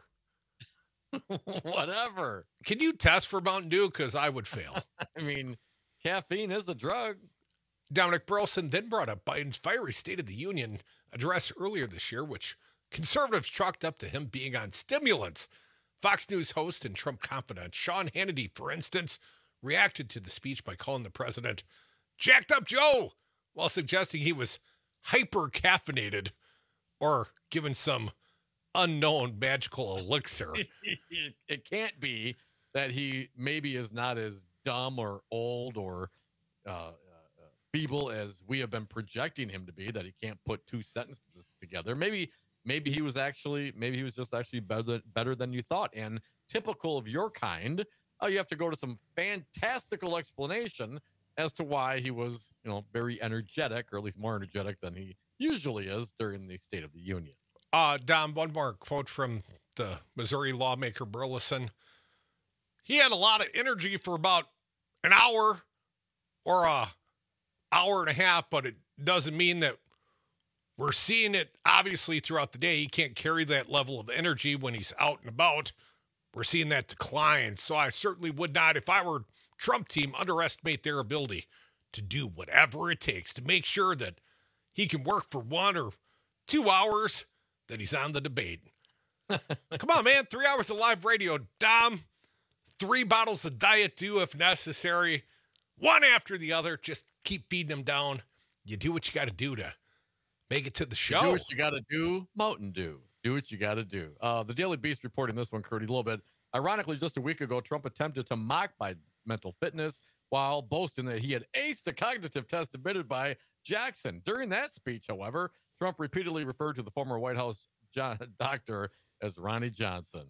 Speaker 15: Whatever.
Speaker 23: Can you test for Mountain Dew? Because I would fail.
Speaker 15: I mean, caffeine is a drug.
Speaker 23: Dominic Burleson then brought up Biden's fiery State of the Union address earlier this year, which conservatives chalked up to him being on stimulants. Fox News host and Trump confidant Sean Hannity, for instance, reacted to the speech by calling the president jacked up Joe while suggesting he was hyper-caffeinated or given some unknown magical elixir.
Speaker 15: It can't be that he maybe is not as dumb or old or uh, feeble as we have been projecting him to be, that he can't put two sentences together. Maybe maybe he was actually, maybe he was just actually better, better than you thought. And typical of your kind, oh, you have to go to some fantastical explanation as to why he was, you know, very energetic, or at least more energetic than he usually is during the State of the Union.
Speaker 23: Uh, Dom, one more quote from the Missouri lawmaker Burleson. He had a lot of energy for about an hour or a hour and a half, but it doesn't mean that
Speaker 16: We're seeing it obviously throughout the day. He can't carry that level of energy when he's out and about. We're seeing that decline. So I certainly would not, if I were Trump team, underestimate their ability to do whatever it takes to make sure that he can work for one or two hours that he's on the debate. Come on, man. Three hours of live radio. Dom, three bottles of Diet Dew if necessary. One after the other. Just keep feeding them down. You do what you got to do to make it to the show.
Speaker 15: You do what you got to do. Mountain Dew. Do what you got to do. Uh, the Daily Beast reporting this one, Curdy, a little bit. Ironically, just a week ago, Trump attempted to mock Biden's mental fitness while boasting that he had aced a cognitive test admitted by Jackson. During that speech, however, Trump repeatedly referred to the former White House John, doctor as Ronnie Johnson.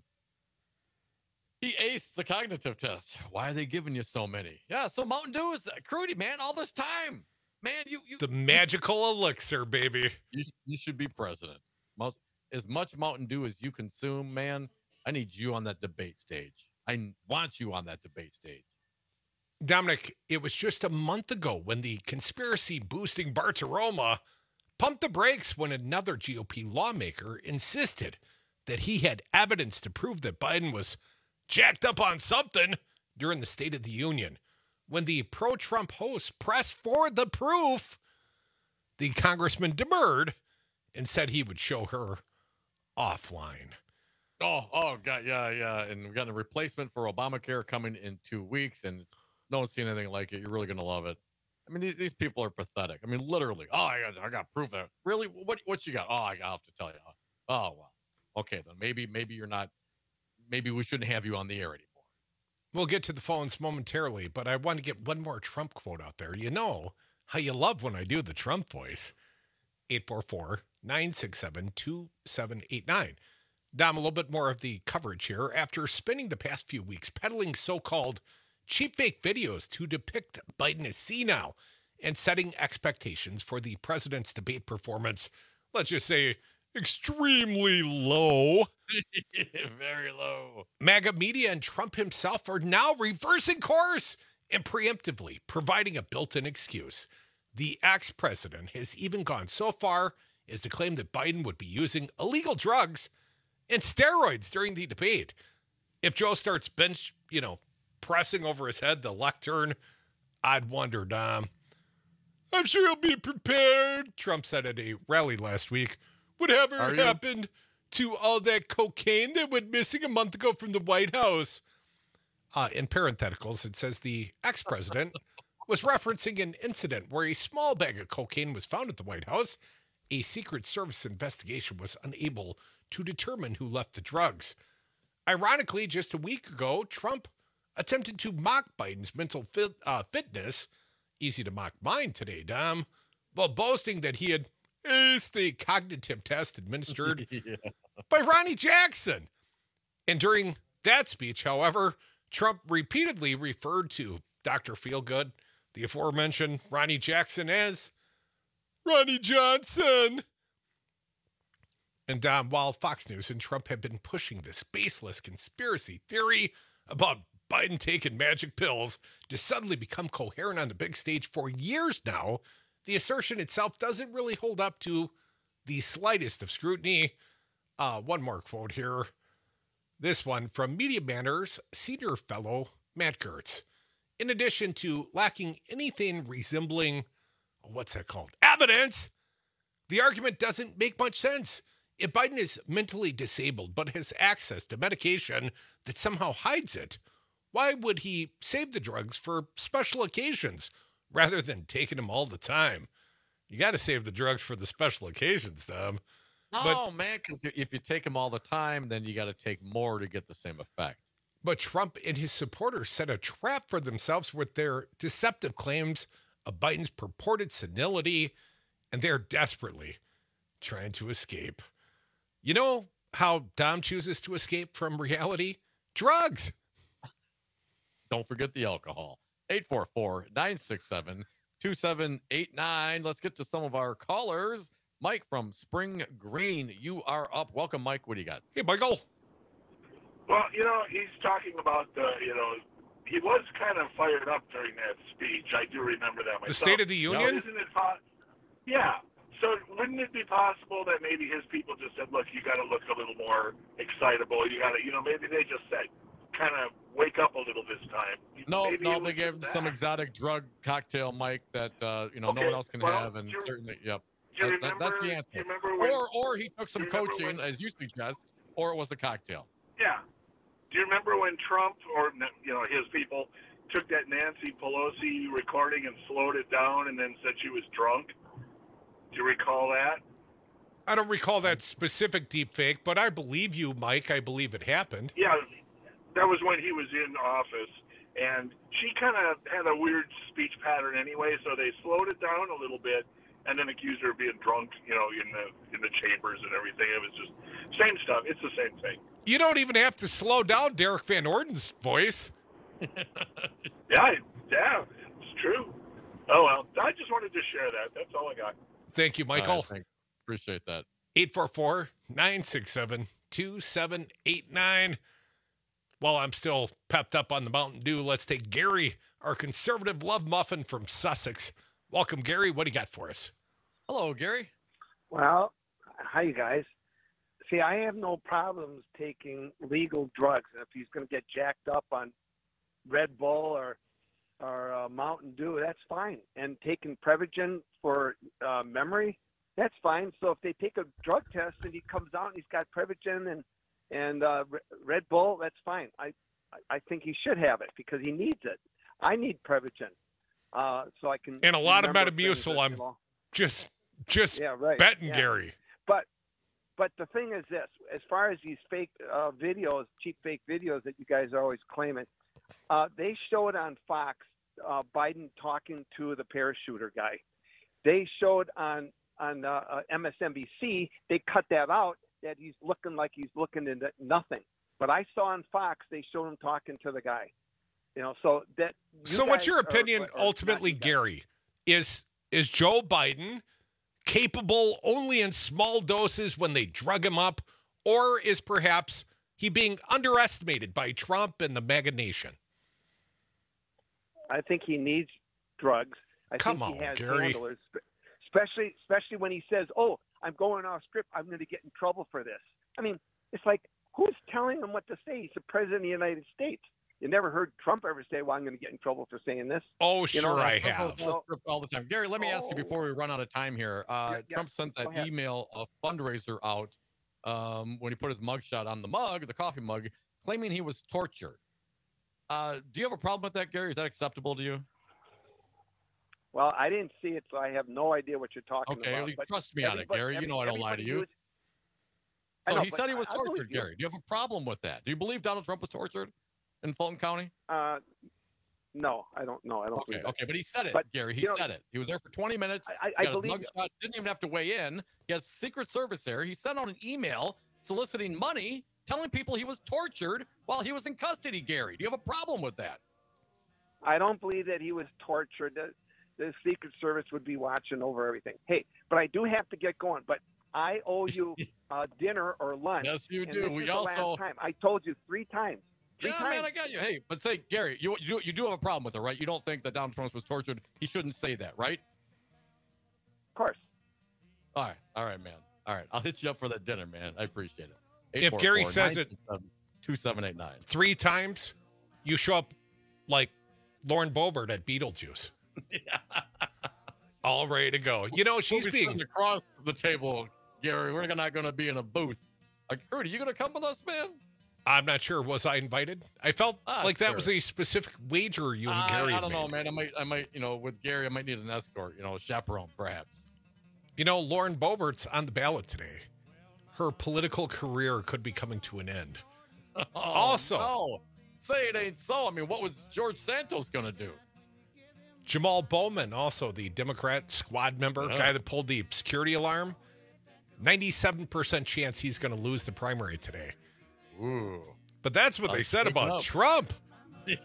Speaker 15: He aced the cognitive test. Why are they giving you so many? Yeah, so Mountain Dew is Crudy, man, all this time. Man, you, you
Speaker 16: the magical elixir, baby.
Speaker 15: You, you should be president. Most, as much Mountain Dew as you consume, man, I need you on that debate stage. I want you on that debate stage.
Speaker 16: Dominic, it was just a month ago when the conspiracy-boosting Bartiromo pumped the brakes when another G O P lawmaker insisted that he had evidence to prove that Biden was jacked up on something during the State of the Union. When the pro-Trump host pressed for the proof, the congressman demurred and said he would show her offline.
Speaker 15: Oh, oh, God, yeah, yeah. And we got a replacement for Obamacare coming in two weeks, and it's, no one's seen anything like it. You're really going to love it. I mean, these, these people are pathetic. I mean, literally. Oh, I got, I got proof of it. Really? What, what you got? Oh, I have to tell you. Oh, well. Okay, then maybe, maybe you're not. Maybe we shouldn't have you on the air anymore.
Speaker 16: We'll get to the phones momentarily, but I want to get one more Trump quote out there. You know how you love when I do the Trump voice. eight four four, nine six seven, two seven eight nine. Dom, a little bit more of the coverage here. After spending the past few weeks peddling so-called cheap fake videos to depict Biden as senile and setting expectations for the president's debate performance, let's just say, extremely low.
Speaker 15: Very low.
Speaker 16: MAGA media and Trump himself are now reversing course and preemptively providing a built-in excuse. The ex-president has even gone so far as to claim that Biden would be using illegal drugs and steroids during the debate. If Joe starts bench, you know, pressing over his head the lectern, I'd wonder, Dom. I'm sure he'll be prepared, Trump said at a rally last week. Whatever happened to all that cocaine that went missing a month ago from the White House? Uh, in parentheticals, it says the ex-president was referencing an incident where a small bag of cocaine was found at the White House. A Secret Service investigation was unable to determine who left the drugs. Ironically, just a week ago, Trump attempted to mock Biden's mental fit, uh, fitness. Easy to mock mine today, Dom. While boasting that he had aced the cognitive test administered yeah. by Ronnie Jackson. And during that speech, however, Trump repeatedly referred to Doctor Feelgood, the aforementioned Ronnie Jackson, as Ronnie Johnson. And Dom, while Fox News and Trump have been pushing this baseless conspiracy theory about Biden taking magic pills to suddenly become coherent on the big stage for years now, the assertion itself doesn't really hold up to the slightest of scrutiny. Uh, one more quote here. This one from Media Matters senior fellow Matt Gertz. In addition to lacking anything resembling, what's that called, evidence, the argument doesn't make much sense. If Biden is mentally disabled but has access to medication that somehow hides it, why would he save the drugs for special occasions rather than taking them all the time? You got to save the drugs for the special occasions, Tom.
Speaker 15: Oh, man, because if you take them all the time, then you got to take more to get the same effect.
Speaker 16: But Trump and his supporters set a trap for themselves with their deceptive claims of Biden's purported senility, and they're desperately trying to escape. You know how Dom chooses to escape from reality? Drugs.
Speaker 15: Don't forget the alcohol. eight four four, nine six seven, two seven eight nine. Let's get to some of our callers. Mike from Spring Green, you are up. Welcome, Mike. What do you got?
Speaker 16: Hey, Michael.
Speaker 7: Well, you know, he's talking about, uh, you know, he was kind of fired up during that speech. I do remember that myself.
Speaker 16: The State of the Union?
Speaker 7: Now, isn't it fun? Yeah. So wouldn't it be possible that maybe his people just said, look, you got to look a little more excitable. You got to, you know, maybe they just said, kind of wake up a little this time.
Speaker 15: No,
Speaker 7: maybe
Speaker 15: no, they gave him some exotic drug cocktail, Mike, that, uh, you know,
Speaker 7: okay,
Speaker 15: no one else can
Speaker 7: well,
Speaker 15: have. And
Speaker 7: you,
Speaker 15: certainly, yep.
Speaker 7: Do you
Speaker 15: That,
Speaker 7: remember,
Speaker 15: that, that's the answer.
Speaker 7: Do you remember when,
Speaker 15: or, or he took some coaching,
Speaker 7: when,
Speaker 15: as you suggest, or it was the cocktail.
Speaker 7: Yeah. Do you remember when Trump or, you know, his people took that Nancy Pelosi recording and slowed it down and then said she was drunk? Do you recall that?
Speaker 16: I don't recall that specific deep fake, but I believe you, Mike. I believe it happened.
Speaker 7: Yeah, that was when he was in office, and she kind of had a weird speech pattern anyway, so they slowed it down a little bit and then accused her of being drunk, you know, in the in the chambers and everything. It was just same stuff. It's the same thing.
Speaker 16: You don't even have to slow down Derek Van Orden's voice.
Speaker 7: yeah, yeah, it's true. Oh, well, I just wanted to share that. That's all I got.
Speaker 16: Thank you, Michael.
Speaker 15: Right, appreciate that.
Speaker 16: eight four four, nine six seven, two seven eight nine. While I'm still pepped up on the Mountain Dew, let's take Gary, our conservative love muffin from Sussex. Welcome, Gary. What do you got for us?
Speaker 15: Hello, Gary.
Speaker 8: Well, hi, you guys. See, I have no problems taking legal drugs. If he's going to get jacked up on Red Bull or or uh, Mountain Dew, that's fine. And taking Prevagen for uh, memory, that's fine. So if they take a drug test and he comes out and he's got Prevagen and and uh, Red Bull, that's fine. I I think he should have it because he needs it. I need Prevagen, uh, so I can.
Speaker 16: And a lot of
Speaker 8: that,
Speaker 16: Metamucil. I'm
Speaker 8: you know,
Speaker 16: just just
Speaker 8: yeah, right.
Speaker 16: betting,
Speaker 8: yeah.
Speaker 16: Gary.
Speaker 8: But but the thing is this: as far as these fake uh, videos, cheap fake videos that you guys are always claiming, uh, they showed on Fox uh, Biden talking to the parachuter guy. They showed on on uh, uh, M S N B C. They cut that out. That he's looking like he's looking into nothing. But I saw on Fox they showed him talking to the guy. You know, so that. You
Speaker 16: so, what's your opinion
Speaker 8: are, are
Speaker 16: ultimately, Gary? Is is Joe Biden capable only in small doses when they drug him up, or is perhaps he being underestimated by Trump and the MAGA nation?
Speaker 8: I think he needs drugs. I
Speaker 16: Come
Speaker 8: think
Speaker 16: on,
Speaker 8: he has
Speaker 16: Gary.
Speaker 8: handlers, especially especially when he says, "Oh, I'm going off script. I'm going to get in trouble for this." I mean, it's like, who's telling him what to say? He's the president of the United States. You never heard Trump ever say, "Well, I'm going to get in trouble for saying this."
Speaker 16: Oh,
Speaker 8: you
Speaker 16: sure,
Speaker 8: know,
Speaker 16: I have.
Speaker 15: All the time. Gary, let me ask you before we run out of time here. Uh,
Speaker 8: Yeah, yeah.
Speaker 15: Trump sent
Speaker 8: Go
Speaker 15: that
Speaker 8: ahead.
Speaker 15: email, a fundraiser out um, when he put his mugshot on the mug, the coffee mug, claiming he was tortured. Uh, do you have a problem with that, Gary? Is that acceptable to you?
Speaker 8: Well, I didn't see it, so I have no idea what you're talking
Speaker 15: Okay,
Speaker 8: about.
Speaker 15: you
Speaker 8: but
Speaker 15: trust me on it,
Speaker 8: everybody-
Speaker 15: Gary. You know I don't lie to
Speaker 8: everybody
Speaker 15: you.
Speaker 8: used- I
Speaker 15: So
Speaker 8: know,
Speaker 15: he
Speaker 8: but
Speaker 15: said he was
Speaker 8: I- I believe
Speaker 15: tortured,
Speaker 8: you.
Speaker 15: Gary. Do you have a problem with that? Do you believe Donald Trump was tortured in Fulton County?
Speaker 8: Uh, no, I don't know. I don't.
Speaker 15: Okay,
Speaker 8: believe that.
Speaker 15: okay, but he said it,
Speaker 8: But,
Speaker 15: Gary. He
Speaker 8: you know,
Speaker 15: said it. He was there for twenty minutes.
Speaker 8: I- I
Speaker 15: he got
Speaker 8: believe
Speaker 15: his mugshot. Didn't even have to weigh in. He has Secret Service there. He sent out an email soliciting money, telling people he was tortured while he was in custody. Gary, do you have a problem with that?
Speaker 8: I don't believe that he was tortured. The, the Secret Service would be watching over everything. Hey, but I do have to get going. But I owe you uh, dinner or lunch.
Speaker 15: Yes, you
Speaker 8: and
Speaker 15: do.
Speaker 8: This
Speaker 15: We
Speaker 8: is the
Speaker 15: also-
Speaker 8: last time. I told you three times. Three
Speaker 15: Yeah,
Speaker 8: times.
Speaker 15: man, I got you. Hey, but say, Gary, you, you you do have a problem with it, right? You don't think that Donald Trump was tortured? He shouldn't say that, right?
Speaker 8: Of course.
Speaker 15: All right, all right, man. All right, I'll hit you up for that dinner, man. I appreciate it.
Speaker 16: If Gary says it
Speaker 15: two seven eight nine
Speaker 16: three times, you show up like Lauren Boebert at Beetlejuice. All ready to go. You know, she's
Speaker 15: we'll be
Speaker 16: being
Speaker 15: sitting across the table, Gary. We're not going to be in a booth. Like, Rudy, you going to come with us, man?
Speaker 16: I'm not sure. Was I invited? I felt
Speaker 15: Ah,
Speaker 16: like that
Speaker 15: sure.
Speaker 16: was a specific wager you and
Speaker 15: I,
Speaker 16: Gary
Speaker 15: I
Speaker 16: had
Speaker 15: don't know,
Speaker 16: made.
Speaker 15: man. I might, I might, you know, with Gary, I might need an escort, you know, a chaperone, perhaps.
Speaker 16: You know, Lauren Boebert's on the ballot today. Her political career could be coming to an end.
Speaker 15: Oh,
Speaker 16: Also-
Speaker 15: no. Say it ain't so. I mean, what was George Santos going to do?
Speaker 16: Jamal Bowman, also the Democrat squad member,
Speaker 15: Yeah.
Speaker 16: guy that pulled the security alarm. ninety-seven percent chance he's going to lose the primary today.
Speaker 15: Ooh.
Speaker 16: But that's what
Speaker 15: I'll
Speaker 16: they said
Speaker 15: speak
Speaker 16: about
Speaker 15: up.
Speaker 16: Trump.
Speaker 15: Yeah.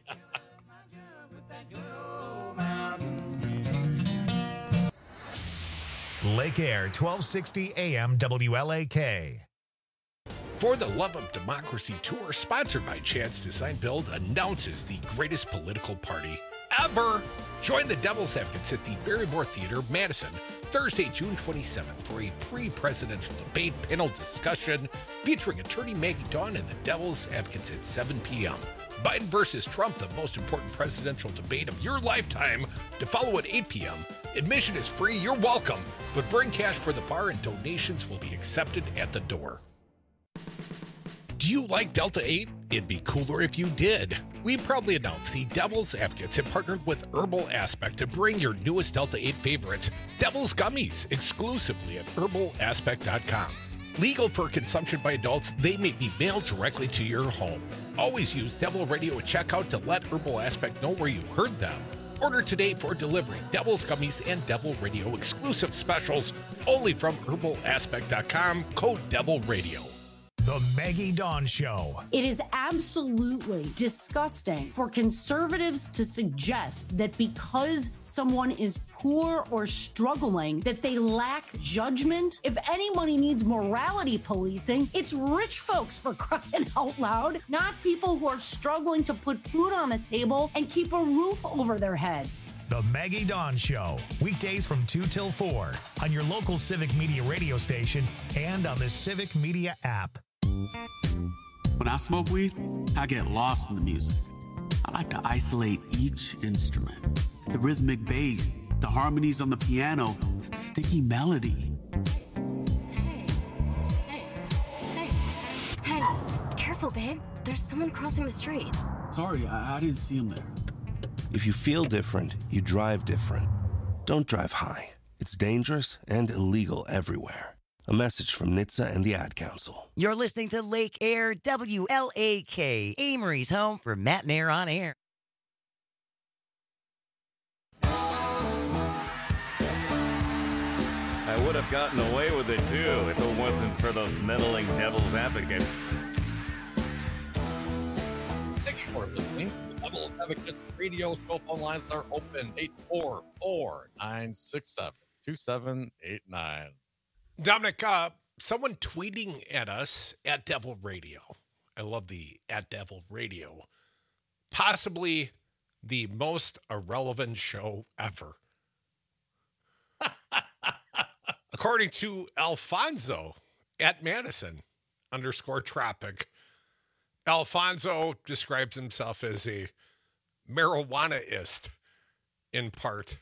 Speaker 1: Lake Air, twelve sixty A M W L A K.
Speaker 23: For the Love of Democracy tour, sponsored by Chance Design Build, announces the greatest political party ever. Join the Devil's Advocates at the Barrymore Theater, Madison, Thursday, June twenty-seventh for a pre-presidential debate panel discussion featuring attorney Maggie Dawn and the Devil's Advocates at seven p.m. Biden versus Trump, the most important presidential debate of your lifetime, to follow at eight p.m. Admission is free, you're welcome, but bring cash for the bar and donations will be accepted at the door. Do you like Delta eight? It'd be cooler if you did. We proudly announce the Devil's Advocates have partnered with Herbal Aspect to bring your newest Delta eight favorites, Devil's Gummies, exclusively at herbal aspect dot com. Legal for consumption by adults, they may be mailed directly to your home. Always use Devil Radio at checkout to let Herbal Aspect know where you heard them. Order today for delivery. Devil's Gummies and Devil Radio exclusive specials only from herbal aspect dot com, code Devil Radio.
Speaker 1: The Maggie Dawn Show.
Speaker 9: It is absolutely disgusting for conservatives to suggest that because someone is poor or struggling, that they lack judgment. If anybody needs morality policing, it's rich folks, for crying out loud, not people who are struggling to put food on the table and keep a roof over their heads.
Speaker 1: The Maggie Dawn Show, weekdays from two till four on your local Civic Media radio station and on the Civic Media app.
Speaker 11: When I smoke weed, I get lost in the music. I like to isolate each instrument. The rhythmic bass, the harmonies on the piano, the sticky melody.
Speaker 12: Hey, hey, hey, hey, careful, babe. There's someone crossing the street.
Speaker 11: Sorry, I, I didn't see him there.
Speaker 13: If you feel different, you drive different. Don't drive high. It's dangerous and illegal everywhere. A message from N H T S A and the Ad Council.
Speaker 14: You're listening to Lake Air W L A K, Amory's home for Matt and Air on Air.
Speaker 22: I would have gotten away with it, too, if it wasn't for those meddling Devil's Advocates.
Speaker 15: Thank you for listening. The Devil's Advocates radio show phone lines are open. eight four four, nine six seven, two seven eight nine.
Speaker 23: Dominic, uh, someone tweeting at us at Devil Radio. I love the at Devil Radio. Possibly the most irrelevant show ever. According to Alfonso at Madison underscore Tropic, Alfonso describes himself as a marijuanaist in part.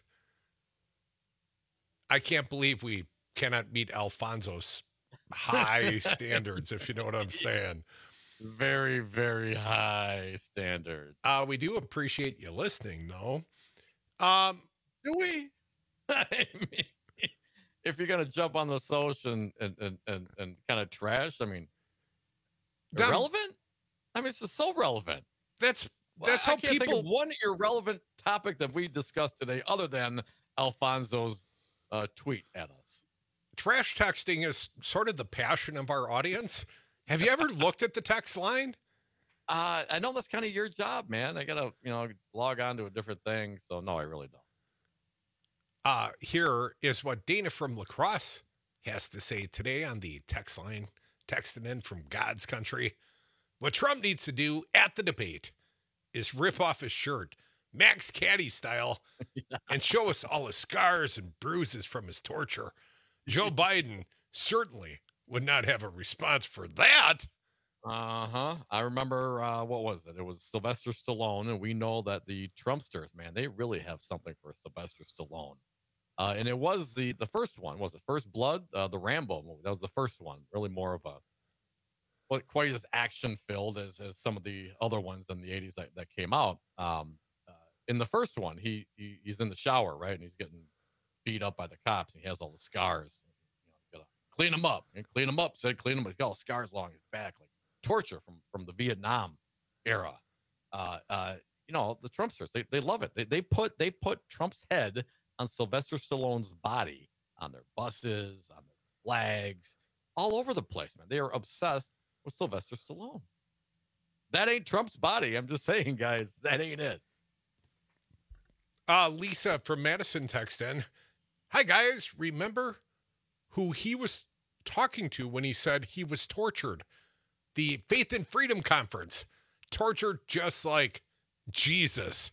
Speaker 23: I can't believe we cannot meet Alfonso's high standards, if you know what I'm saying.
Speaker 15: Very, very high standards.
Speaker 23: Uh, we do appreciate you listening, though. Um,
Speaker 15: do we? I mean, if you're gonna jump on the social and and and, and, and kind of trash, I mean,
Speaker 23: Dom,
Speaker 15: irrelevant. I mean, it's just so relevant.
Speaker 23: That's that's
Speaker 15: well,
Speaker 23: how
Speaker 15: I can't
Speaker 23: people.
Speaker 15: Think of one irrelevant topic that we discussed today, other than Alfonso's uh, tweet at us.
Speaker 23: Trash texting is sort of the passion of our audience. Have you ever looked at the text line?
Speaker 15: Uh, I know that's kind of your job, man. I gotta, you know, log on to a different thing. So no, I really don't.
Speaker 23: Uh, here is what Dana from La Crosse has to say today on the text line, texting in from God's country. What Trump needs to do at the debate is rip off his shirt, Max Caddy style, yeah. and show us all his scars and bruises from his torture. Joe Biden certainly would not have a response for that.
Speaker 15: Uh-huh. I remember, uh, what was it? It was Sylvester Stallone, and we know that the Trumpsters, man, they really have something for Sylvester Stallone. Uh, and it was the the first one, was it First Blood? Uh, the Rambo movie. That was the first one. Really more of a, well, quite as action-filled as, as some of the other ones in the eighties that, that came out. Um, uh, in the first one, he, he he's in the shower, right? And he's getting beat up by the cops. And he has all the scars. You know, you gotta clean him up. And clean him up. Said clean him up. He's got all the scars along his back, like torture from, from the Vietnam era. Uh, uh, you know, the Trumpsters, they, they love it. They, they put they put Trump's head on Sylvester Stallone's body, on their buses, on their flags, all over the place, man. They are obsessed with Sylvester Stallone. That ain't Trump's body. I'm just saying, guys, that ain't it.
Speaker 23: Uh, Lisa from Madison texted in, hi, guys. Remember who he was talking to when he said he was tortured? The Faith and Freedom Conference. Tortured just like Jesus.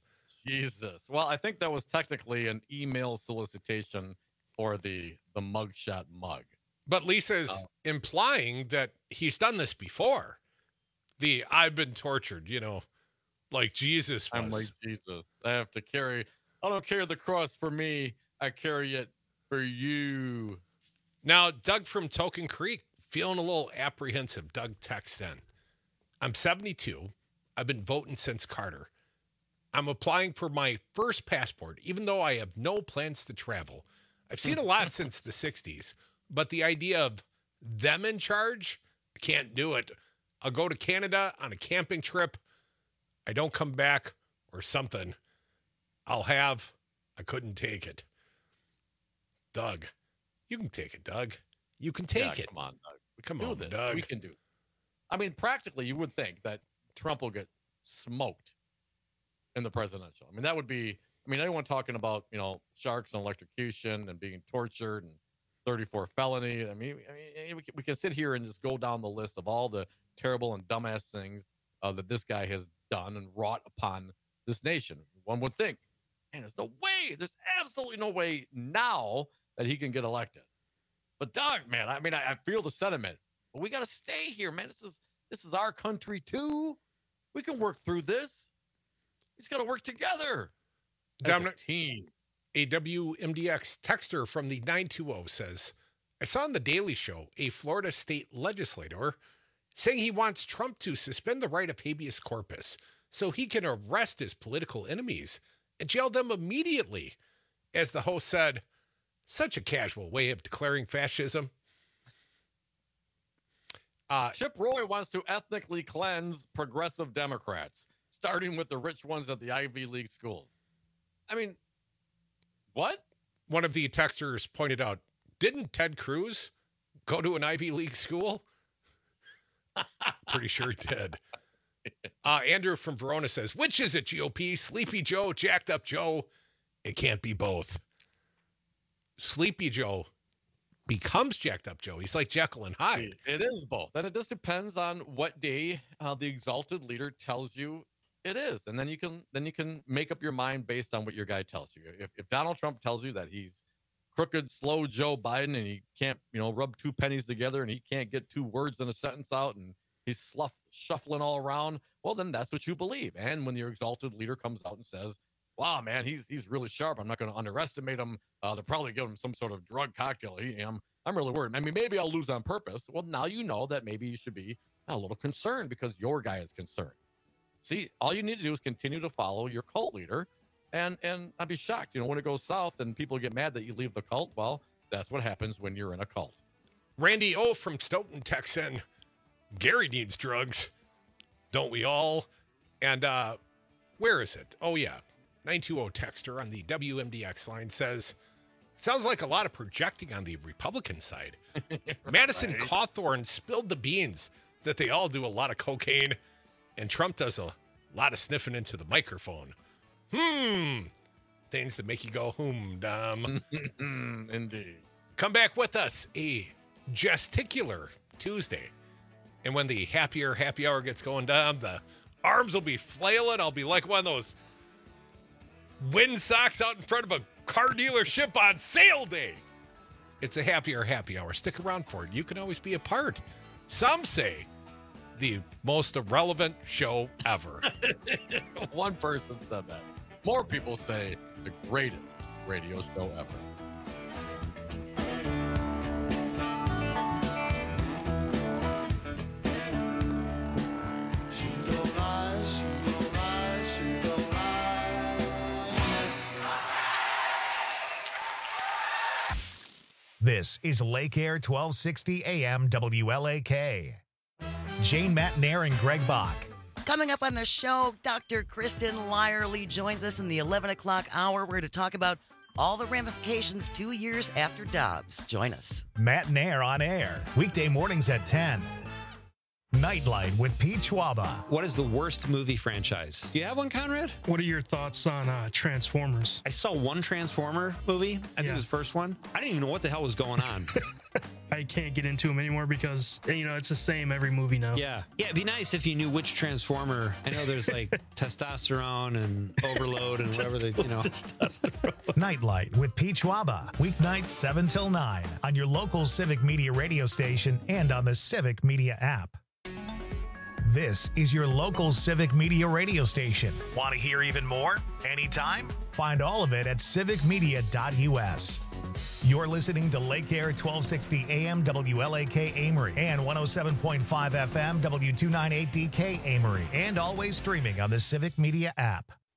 Speaker 15: Jesus. Well, I think that was technically an email solicitation for the the mugshot mug.
Speaker 16: But Lisa's
Speaker 15: Oh.
Speaker 16: implying that he's done this before. The I've been tortured, you know, like Jesus was.
Speaker 15: I'm like Jesus. I have to carry. I don't carry the cross for me. I carry it for you.
Speaker 16: Now, Doug from Token Creek, feeling a little apprehensive. Doug texts in. I'm seventy-two. I've been voting since Carter. I'm applying for my first passport, even though I have no plans to travel. I've seen a lot since the sixties, but the idea of them in charge, I can't do it. I'll go to Canada on a camping trip. I don't come back or something. I'll have, I couldn't take it. Doug, you can take it, Doug. You can take
Speaker 15: Yeah,
Speaker 16: it.
Speaker 15: Come on, Doug.
Speaker 16: Come
Speaker 15: do
Speaker 16: on,
Speaker 15: this.
Speaker 16: Doug.
Speaker 15: We can do. I mean, practically, you would think that Trump will get smoked in the presidential. I mean, that would be. I mean, anyone talking about you know sharks and electrocution and being tortured and thirty-four felony. I mean, I mean, we can, we can sit here and just go down the list of all the terrible and dumbass things uh, that this guy has done and wrought upon this nation. One would think, man, there's no way. There's absolutely no way now that he can get elected. But Doug, man, I mean, I, I feel the sentiment. But we got to stay here, man. This is this is our country too. We can work through this. He's got to work together. As
Speaker 16: Dominic,
Speaker 15: a team.
Speaker 16: A W M D X texter from the nine two zero says, I saw on The Daily Show a Florida state legislator saying he wants Trump to suspend the right of habeas corpus so he can arrest his political enemies and jail them immediately. As the host said, such a casual way of declaring fascism. Uh,
Speaker 15: Chip Roy wants to ethnically cleanse progressive Democrats, starting with the rich ones at the Ivy League schools. I mean, what?
Speaker 16: One of the texters pointed out, didn't Ted Cruz go to an Ivy League school? Pretty sure he did. Uh, Andrew from Verona says, which is it, G O P? Sleepy Joe, Jacked Up Joe? It can't be both. Sleepy Joe becomes Jacked Up Joe. He's like Jekyll and Hyde.
Speaker 15: It is both. And it just depends on what day uh, the exalted leader tells you it is. And then you can then you can make up your mind based on what your guy tells you. If, if Donald Trump tells you that he's crooked, slow Joe Biden and he can't, you know, rub two pennies together and he can't get two words in a sentence out and he's sluff, shuffling all around, well, then that's what you believe. And when your exalted leader comes out and says, wow, man, he's he's really sharp. I'm not going to underestimate him. Uh, they'll probably give him some sort of drug cocktail. He, I'm, I'm really worried. I mean, maybe I'll lose on purpose. Well, now you know that maybe you should be a little concerned because your guy is concerned. See, all you need to do is continue to follow your cult leader, and and I'd be shocked. You know, when it goes south and people get mad that you leave the cult, well, that's what happens when you're in a cult.
Speaker 16: Randy O from Stoughton texts in, Gary needs drugs. Don't we all? And uh, where is it? Oh, yeah. nine two zero texter on the W M D X line says, sounds like a lot of projecting on the Republican side. Madison
Speaker 15: Right.
Speaker 16: Cawthorn spilled the beans that they all do a lot of cocaine, and Trump does a lot of sniffing into the microphone. Hmm. Things that make you go, hmm, Dom.
Speaker 15: Indeed.
Speaker 16: Come back with us, a gesticular Tuesday. And when the happier happy hour gets going down, the arms will be flailing. I'll be like one of those wind socks out in front of a car dealership on sale day. It's a happier happy hour. Stick around for it. You can always be a part. Some say the most irrelevant show ever.
Speaker 15: One person said that. More people say the greatest radio show ever.
Speaker 1: This is Lake Air twelve sixty A M W L A K. Jane Matnair and Greg Bach.
Speaker 14: Coming up on the show, Doctor Kristen Lyerly joins us in the eleven o'clock hour. We're going to talk about all the ramifications two years after Dobbs. Join us.
Speaker 1: Matt Nair on air, weekday mornings at ten. Nightlight with Pete Schwaba.
Speaker 3: What is the worst movie franchise? Do you have one, Conrad?
Speaker 2: What are your thoughts on uh, Transformers?
Speaker 3: I saw one Transformer movie. I
Speaker 2: Yeah.
Speaker 3: think it was the first one. I didn't even know what the hell was going on.
Speaker 2: I can't get into them anymore because, you know, it's the same every movie now.
Speaker 3: Yeah. Yeah, it'd be nice if you knew which Transformer. I know there's like testosterone and overload and whatever they, you know.
Speaker 1: Nightlight with Pete Schwaba. Weeknights seven till nine on your local Civic Media radio station and on the Civic Media app. This is your local Civic Media radio station. Want to hear even more? Anytime? Find all of it at civic media dot u s. You're listening to Lake Air twelve sixty A M W L A K Amory and one oh seven point five F M W two ninety-eight D K Amory, and always streaming on the Civic Media app.